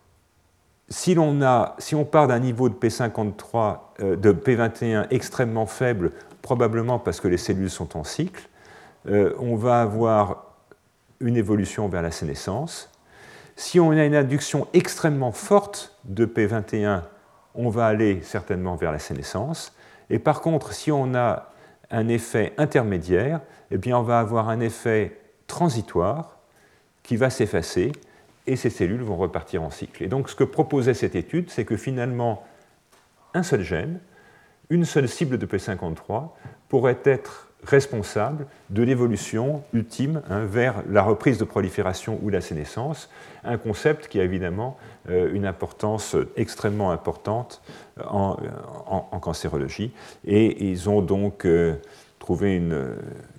si, l'on a, si on part d'un niveau de P cinquante-trois, euh, de P vingt et un extrêmement faible, probablement parce que les cellules sont en cycle, euh, on va avoir une évolution vers la sénescence. Si on a une induction extrêmement forte de P vingt et un, on va aller certainement vers la sénescence. Et par contre, si on a un effet intermédiaire, eh bien, on va avoir un effet transitoire qui va s'effacer et ces cellules vont repartir en cycle. Et donc, ce que proposait cette étude, c'est que finalement, un seul gène, une seule cible de P cinquante-trois, pourrait être responsable de l'évolution ultime hein, vers la reprise de prolifération ou la sénescence, un concept qui a évidemment euh, une importance extrêmement importante en, en, en cancérologie. Et ils ont donc euh, trouvé une euh,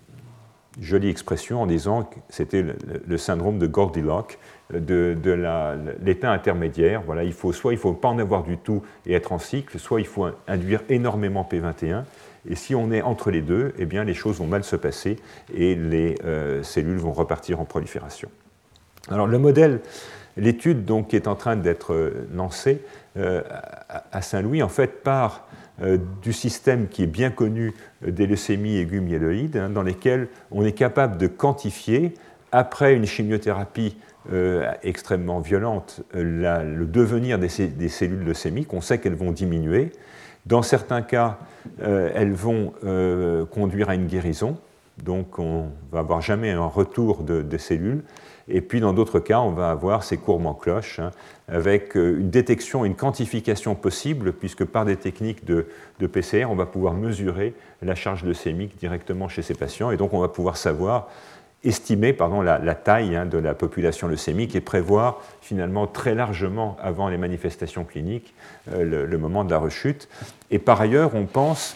jolie expression en disant que c'était le, le syndrome de Goldilocks, de, de la, l'état intermédiaire. Voilà, il faut, soit il ne faut pas en avoir du tout et être en cycle, soit il faut induire énormément P vingt et un. Et si on est entre les deux, eh bien, les choses vont mal se passer et les euh, cellules vont repartir en prolifération. Alors le modèle, l'étude donc, qui est en train d'être lancée euh, à Saint-Louis, en fait, part euh, du système qui est bien connu des leucémies aiguës myéloïdes, hein, dans lesquelles on est capable de quantifier, après une chimiothérapie euh, extrêmement violente, la, le devenir des, des cellules leucémiques. On sait qu'elles vont diminuer. Dans certains cas, euh, elles vont euh, conduire à une guérison, donc on ne va avoir jamais un retour de, de cellules. Et puis dans d'autres cas, on va avoir ces courbes en cloche, hein, avec une détection, une quantification possible, puisque par des techniques de, de P C R, on va pouvoir mesurer la charge leucémique directement chez ces patients, et donc on va pouvoir savoir estimer pardon, la, la taille hein, de la population leucémique et prévoir finalement très largement avant les manifestations cliniques euh, le, le moment de la rechute. Et par ailleurs, on pense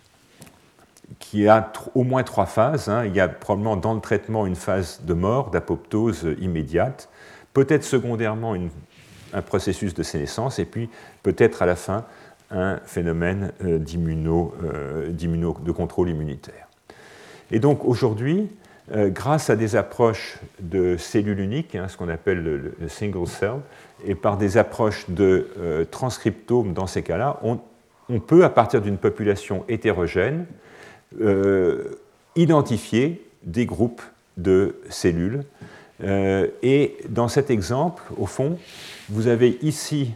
qu'il y a tr- au moins trois phases. Hein. Il y a probablement dans le traitement une phase de mort, d'apoptose immédiate, peut-être secondairement une, un processus de sénescence, et puis peut-être à la fin un phénomène euh, d'immuno, euh, d'immuno, de contrôle immunitaire. Et donc aujourd'hui, Euh, grâce à des approches de cellules uniques, hein, ce qu'on appelle le, le single cell, et par des approches de euh, transcriptome dans ces cas-là, on, on peut, à partir d'une population hétérogène, euh, identifier des groupes de cellules. Euh, et dans cet exemple, au fond, vous avez ici,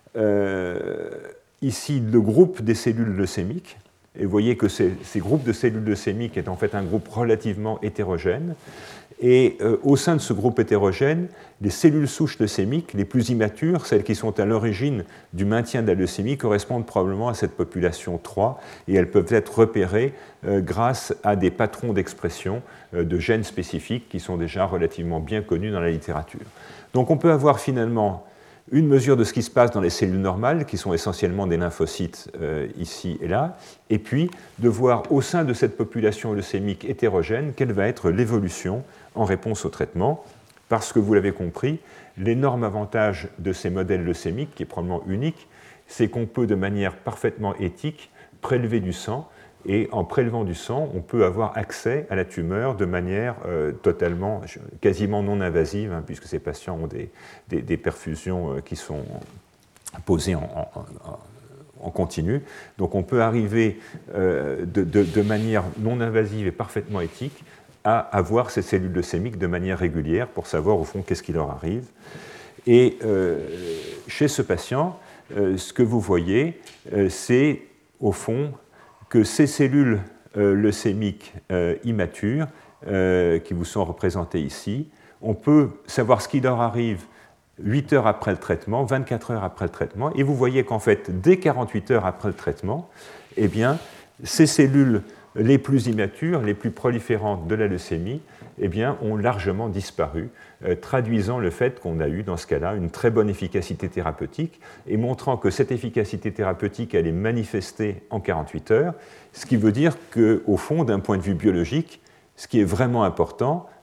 euh, ici le groupe des cellules leucémiques. Et vous voyez que ces, ces groupes de cellules leucémiques est en fait un groupe relativement hétérogène. Et euh, au sein de ce groupe hétérogène, les cellules souches leucémiques les plus immatures, celles qui sont à l'origine du maintien de la leucémie, correspondent probablement à cette population trois, et elles peuvent être repérées euh, grâce à des patrons d'expression euh, de gènes spécifiques qui sont déjà relativement bien connus dans la littérature. Donc on peut avoir finalement une mesure de ce qui se passe dans les cellules normales, qui sont essentiellement des lymphocytes euh, ici et là, et puis de voir au sein de cette population leucémique hétérogène quelle va être l'évolution en réponse au traitement, parce que vous l'avez compris, l'énorme avantage de ces modèles leucémiques, qui est probablement unique, c'est qu'on peut de manière parfaitement éthique prélever du sang, et en prélevant du sang, on peut avoir accès à la tumeur de manière euh, totalement, quasiment non invasive, hein, puisque ces patients ont des, des, des perfusions euh, qui sont posées en, en, en, en continu. Donc on peut arriver euh, de, de, de manière non invasive et parfaitement éthique à avoir ces cellules leucémiques de manière régulière pour savoir au fond qu'est-ce qui leur arrive. Et euh, chez ce patient, euh, ce que vous voyez, euh, c'est au fond que ces cellules euh, leucémiques euh, immatures, euh, qui vous sont représentées ici, on peut savoir ce qui leur arrive huit heures après le traitement, vingt-quatre heures après le traitement, et vous voyez qu'en fait, dès quarante-huit heures après le traitement, eh bien, ces cellules les plus immatures, les plus proliférantes de la leucémie, eh bien, ont largement disparu, euh, traduisant le fait qu'on a eu, dans ce cas-là, une très bonne efficacité thérapeutique et montrant que cette efficacité thérapeutique, elle est manifestée en quarante-huit heures, ce qui veut dire qu'au fond, d'un point de vue biologique, ce qui est vraiment important,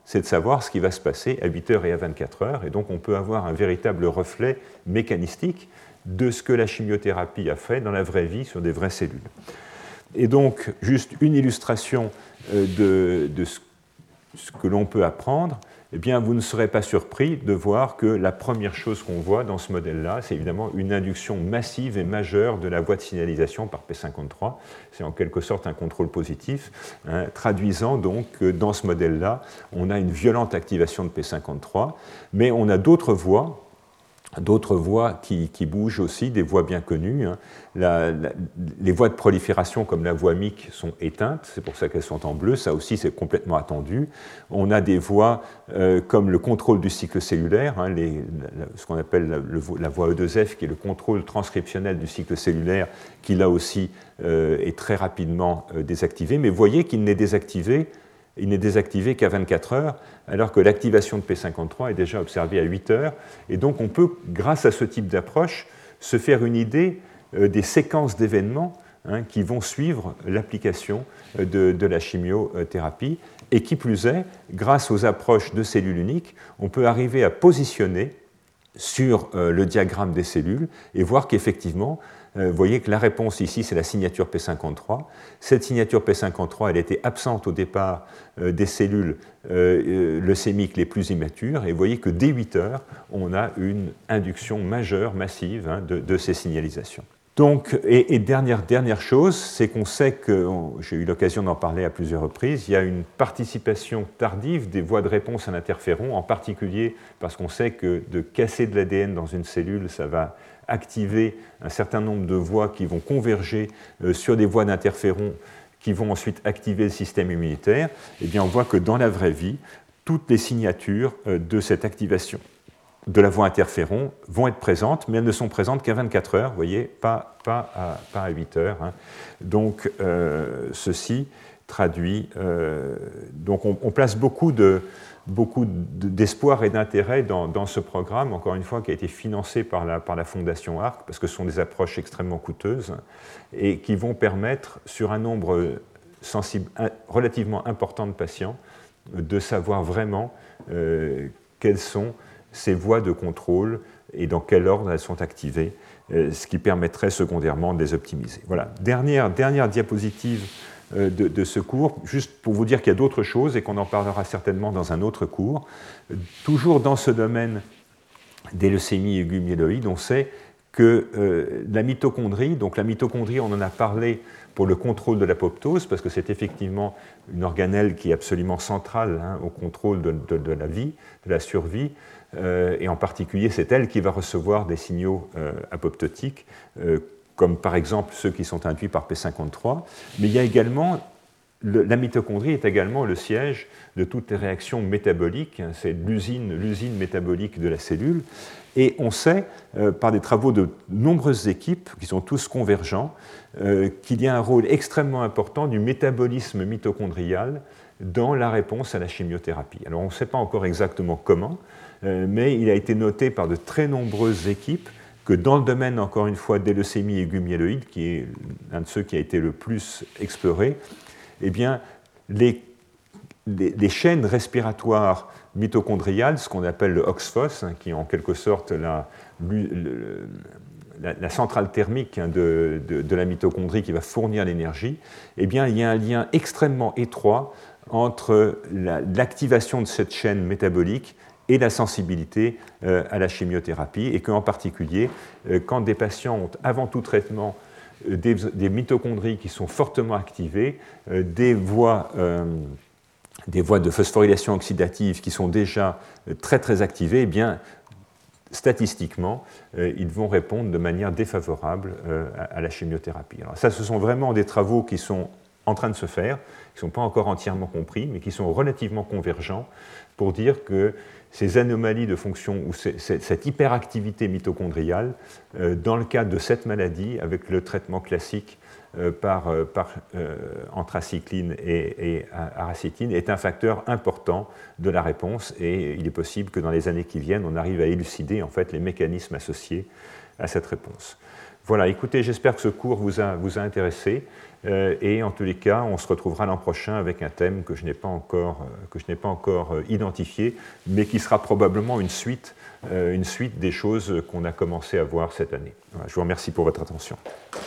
c'est de savoir ce qui va se passer à huit heures et à vingt-quatre heures. Et donc on peut avoir un véritable reflet mécanistique de ce que la chimiothérapie a fait dans la vraie vie sur des vraies cellules. Et donc, juste une illustration de, de ce, ce que l'on peut apprendre, eh bien, vous ne serez pas surpris de voir que la première chose qu'on voit dans ce modèle-là, c'est évidemment une induction massive et majeure de la voie de signalisation par P cinquante-trois. C'est en quelque sorte un contrôle positif, hein, traduisant donc que dans ce modèle-là, on a une violente activation de P cinquante-trois, mais on a d'autres voies, d'autres voies qui, qui bougent aussi, des voies bien connues. Hein. La, la, les voies de prolifération comme la voie M Y C sont éteintes, c'est pour ça qu'elles sont en bleu, ça aussi c'est complètement attendu. On a des voies euh, comme le contrôle du cycle cellulaire, hein, les, la, ce qu'on appelle la, le, la voie E deux F, qui est le contrôle transcriptionnel du cycle cellulaire, qui là aussi euh, est très rapidement euh, désactivé, mais vous voyez qu'il n'est désactivé Il n'est désactivé qu'à vingt-quatre heures, alors que l'activation de P cinquante-trois est déjà observée à huit heures. Et donc on peut, grâce à ce type d'approche, se faire une idée euh, des séquences d'événements hein, qui vont suivre l'application de, de la chimiothérapie. Et qui plus est, grâce aux approches de cellules uniques, on peut arriver à positionner sur euh, le diagramme des cellules et voir qu'effectivement, vous voyez que la réponse ici, c'est la signature P cinquante-trois. Cette signature P cinquante-trois, elle était absente au départ euh, des cellules euh, leucémiques les plus immatures. Et vous voyez que dès huit heures, on a une induction majeure, massive, hein, de, de ces signalisations. Donc, et, et dernière, dernière chose, c'est qu'on sait que, j'ai eu l'occasion d'en parler à plusieurs reprises, il y a une participation tardive des voies de réponse à l'interféron, en particulier parce qu'on sait que de casser de l'A D N dans une cellule, ça va activer un certain nombre de voies qui vont converger euh, sur des voies d'interféron qui vont ensuite activer le système immunitaire. Eh bien, on voit que dans la vraie vie, toutes les signatures euh, de cette activation de la voie interféron vont être présentes, mais elles ne sont présentes qu'à vingt-quatre heures, vous voyez, pas, pas, à, pas à huit heures. Hein. Donc, euh, ceci traduit... Euh, donc, on, on place beaucoup de... beaucoup d'espoir et d'intérêt dans, dans ce programme, encore une fois, qui a été financé par la, par la Fondation A R C, parce que ce sont des approches extrêmement coûteuses et qui vont permettre, sur un nombre sensible, relativement important de patients, de savoir vraiment euh, quelles sont ces voies de contrôle et dans quel ordre elles sont activées, euh, ce qui permettrait secondairement de les optimiser. Voilà, dernière, dernière diapositive De, de ce cours, juste pour vous dire qu'il y a d'autres choses et qu'on en parlera certainement dans un autre cours. Toujours dans ce domaine des leucémies aiguës myéloïdes, on sait que euh, la mitochondrie, donc la mitochondrie, on en a parlé pour le contrôle de l'apoptose, parce que c'est effectivement une organelle qui est absolument centrale hein, au contrôle de, de, de la vie, de la survie, euh, et en particulier c'est elle qui va recevoir des signaux euh, apoptotiques, euh, comme par exemple ceux qui sont induits par P cinquante-trois, mais il y a également, le, la mitochondrie est également le siège de toutes les réactions métaboliques, hein, c'est l'usine, l'usine métabolique de la cellule, et on sait, euh, par des travaux de nombreuses équipes, qui sont tous convergents, euh, qu'il y a un rôle extrêmement important du métabolisme mitochondrial dans la réponse à la chimiothérapie. Alors on ne sait pas encore exactement comment, euh, mais il a été noté par de très nombreuses équipes que dans le domaine, encore une fois, des leucémies aiguës myéloïdes, qui est un de ceux qui a été le plus exploré, eh bien, les, les, les chaînes respiratoires mitochondriales, ce qu'on appelle le OXPHOS, hein, qui est en quelque sorte la, le, la, la centrale thermique hein, de, de, de la mitochondrie qui va fournir l'énergie, eh bien, il y a un lien extrêmement étroit entre la, l'activation de cette chaîne métabolique et la sensibilité euh, à la chimiothérapie, et qu'en particulier, euh, quand des patients ont avant tout traitement euh, des, des mitochondries qui sont fortement activées, euh, des, voies, euh, des voies de phosphorylation oxydative qui sont déjà euh, très très activées, eh bien, statistiquement, euh, ils vont répondre de manière défavorable euh, à, à la chimiothérapie. Alors ça, ce sont vraiment des travaux qui sont en train de se faire, qui ne sont pas encore entièrement compris, mais qui sont relativement convergents pour dire que ces anomalies de fonction ou cette hyperactivité mitochondriale, euh, dans le cadre de cette maladie, avec le traitement classique euh, par, euh, par euh, anthracycline et, et aracitine, est un facteur important de la réponse, et il est possible que dans les années qui viennent, on arrive à élucider en fait les mécanismes associés à cette réponse. Voilà, écoutez, j'espère que ce cours vous a, vous a intéressé. Euh, et en tous les cas, on se retrouvera l'an prochain avec un thème que je n'ai pas encore, euh, que je n'ai pas encore euh, identifié, mais qui sera probablement une suite, euh, une suite des choses qu'on a commencé à voir cette année. Voilà, je vous remercie pour votre attention.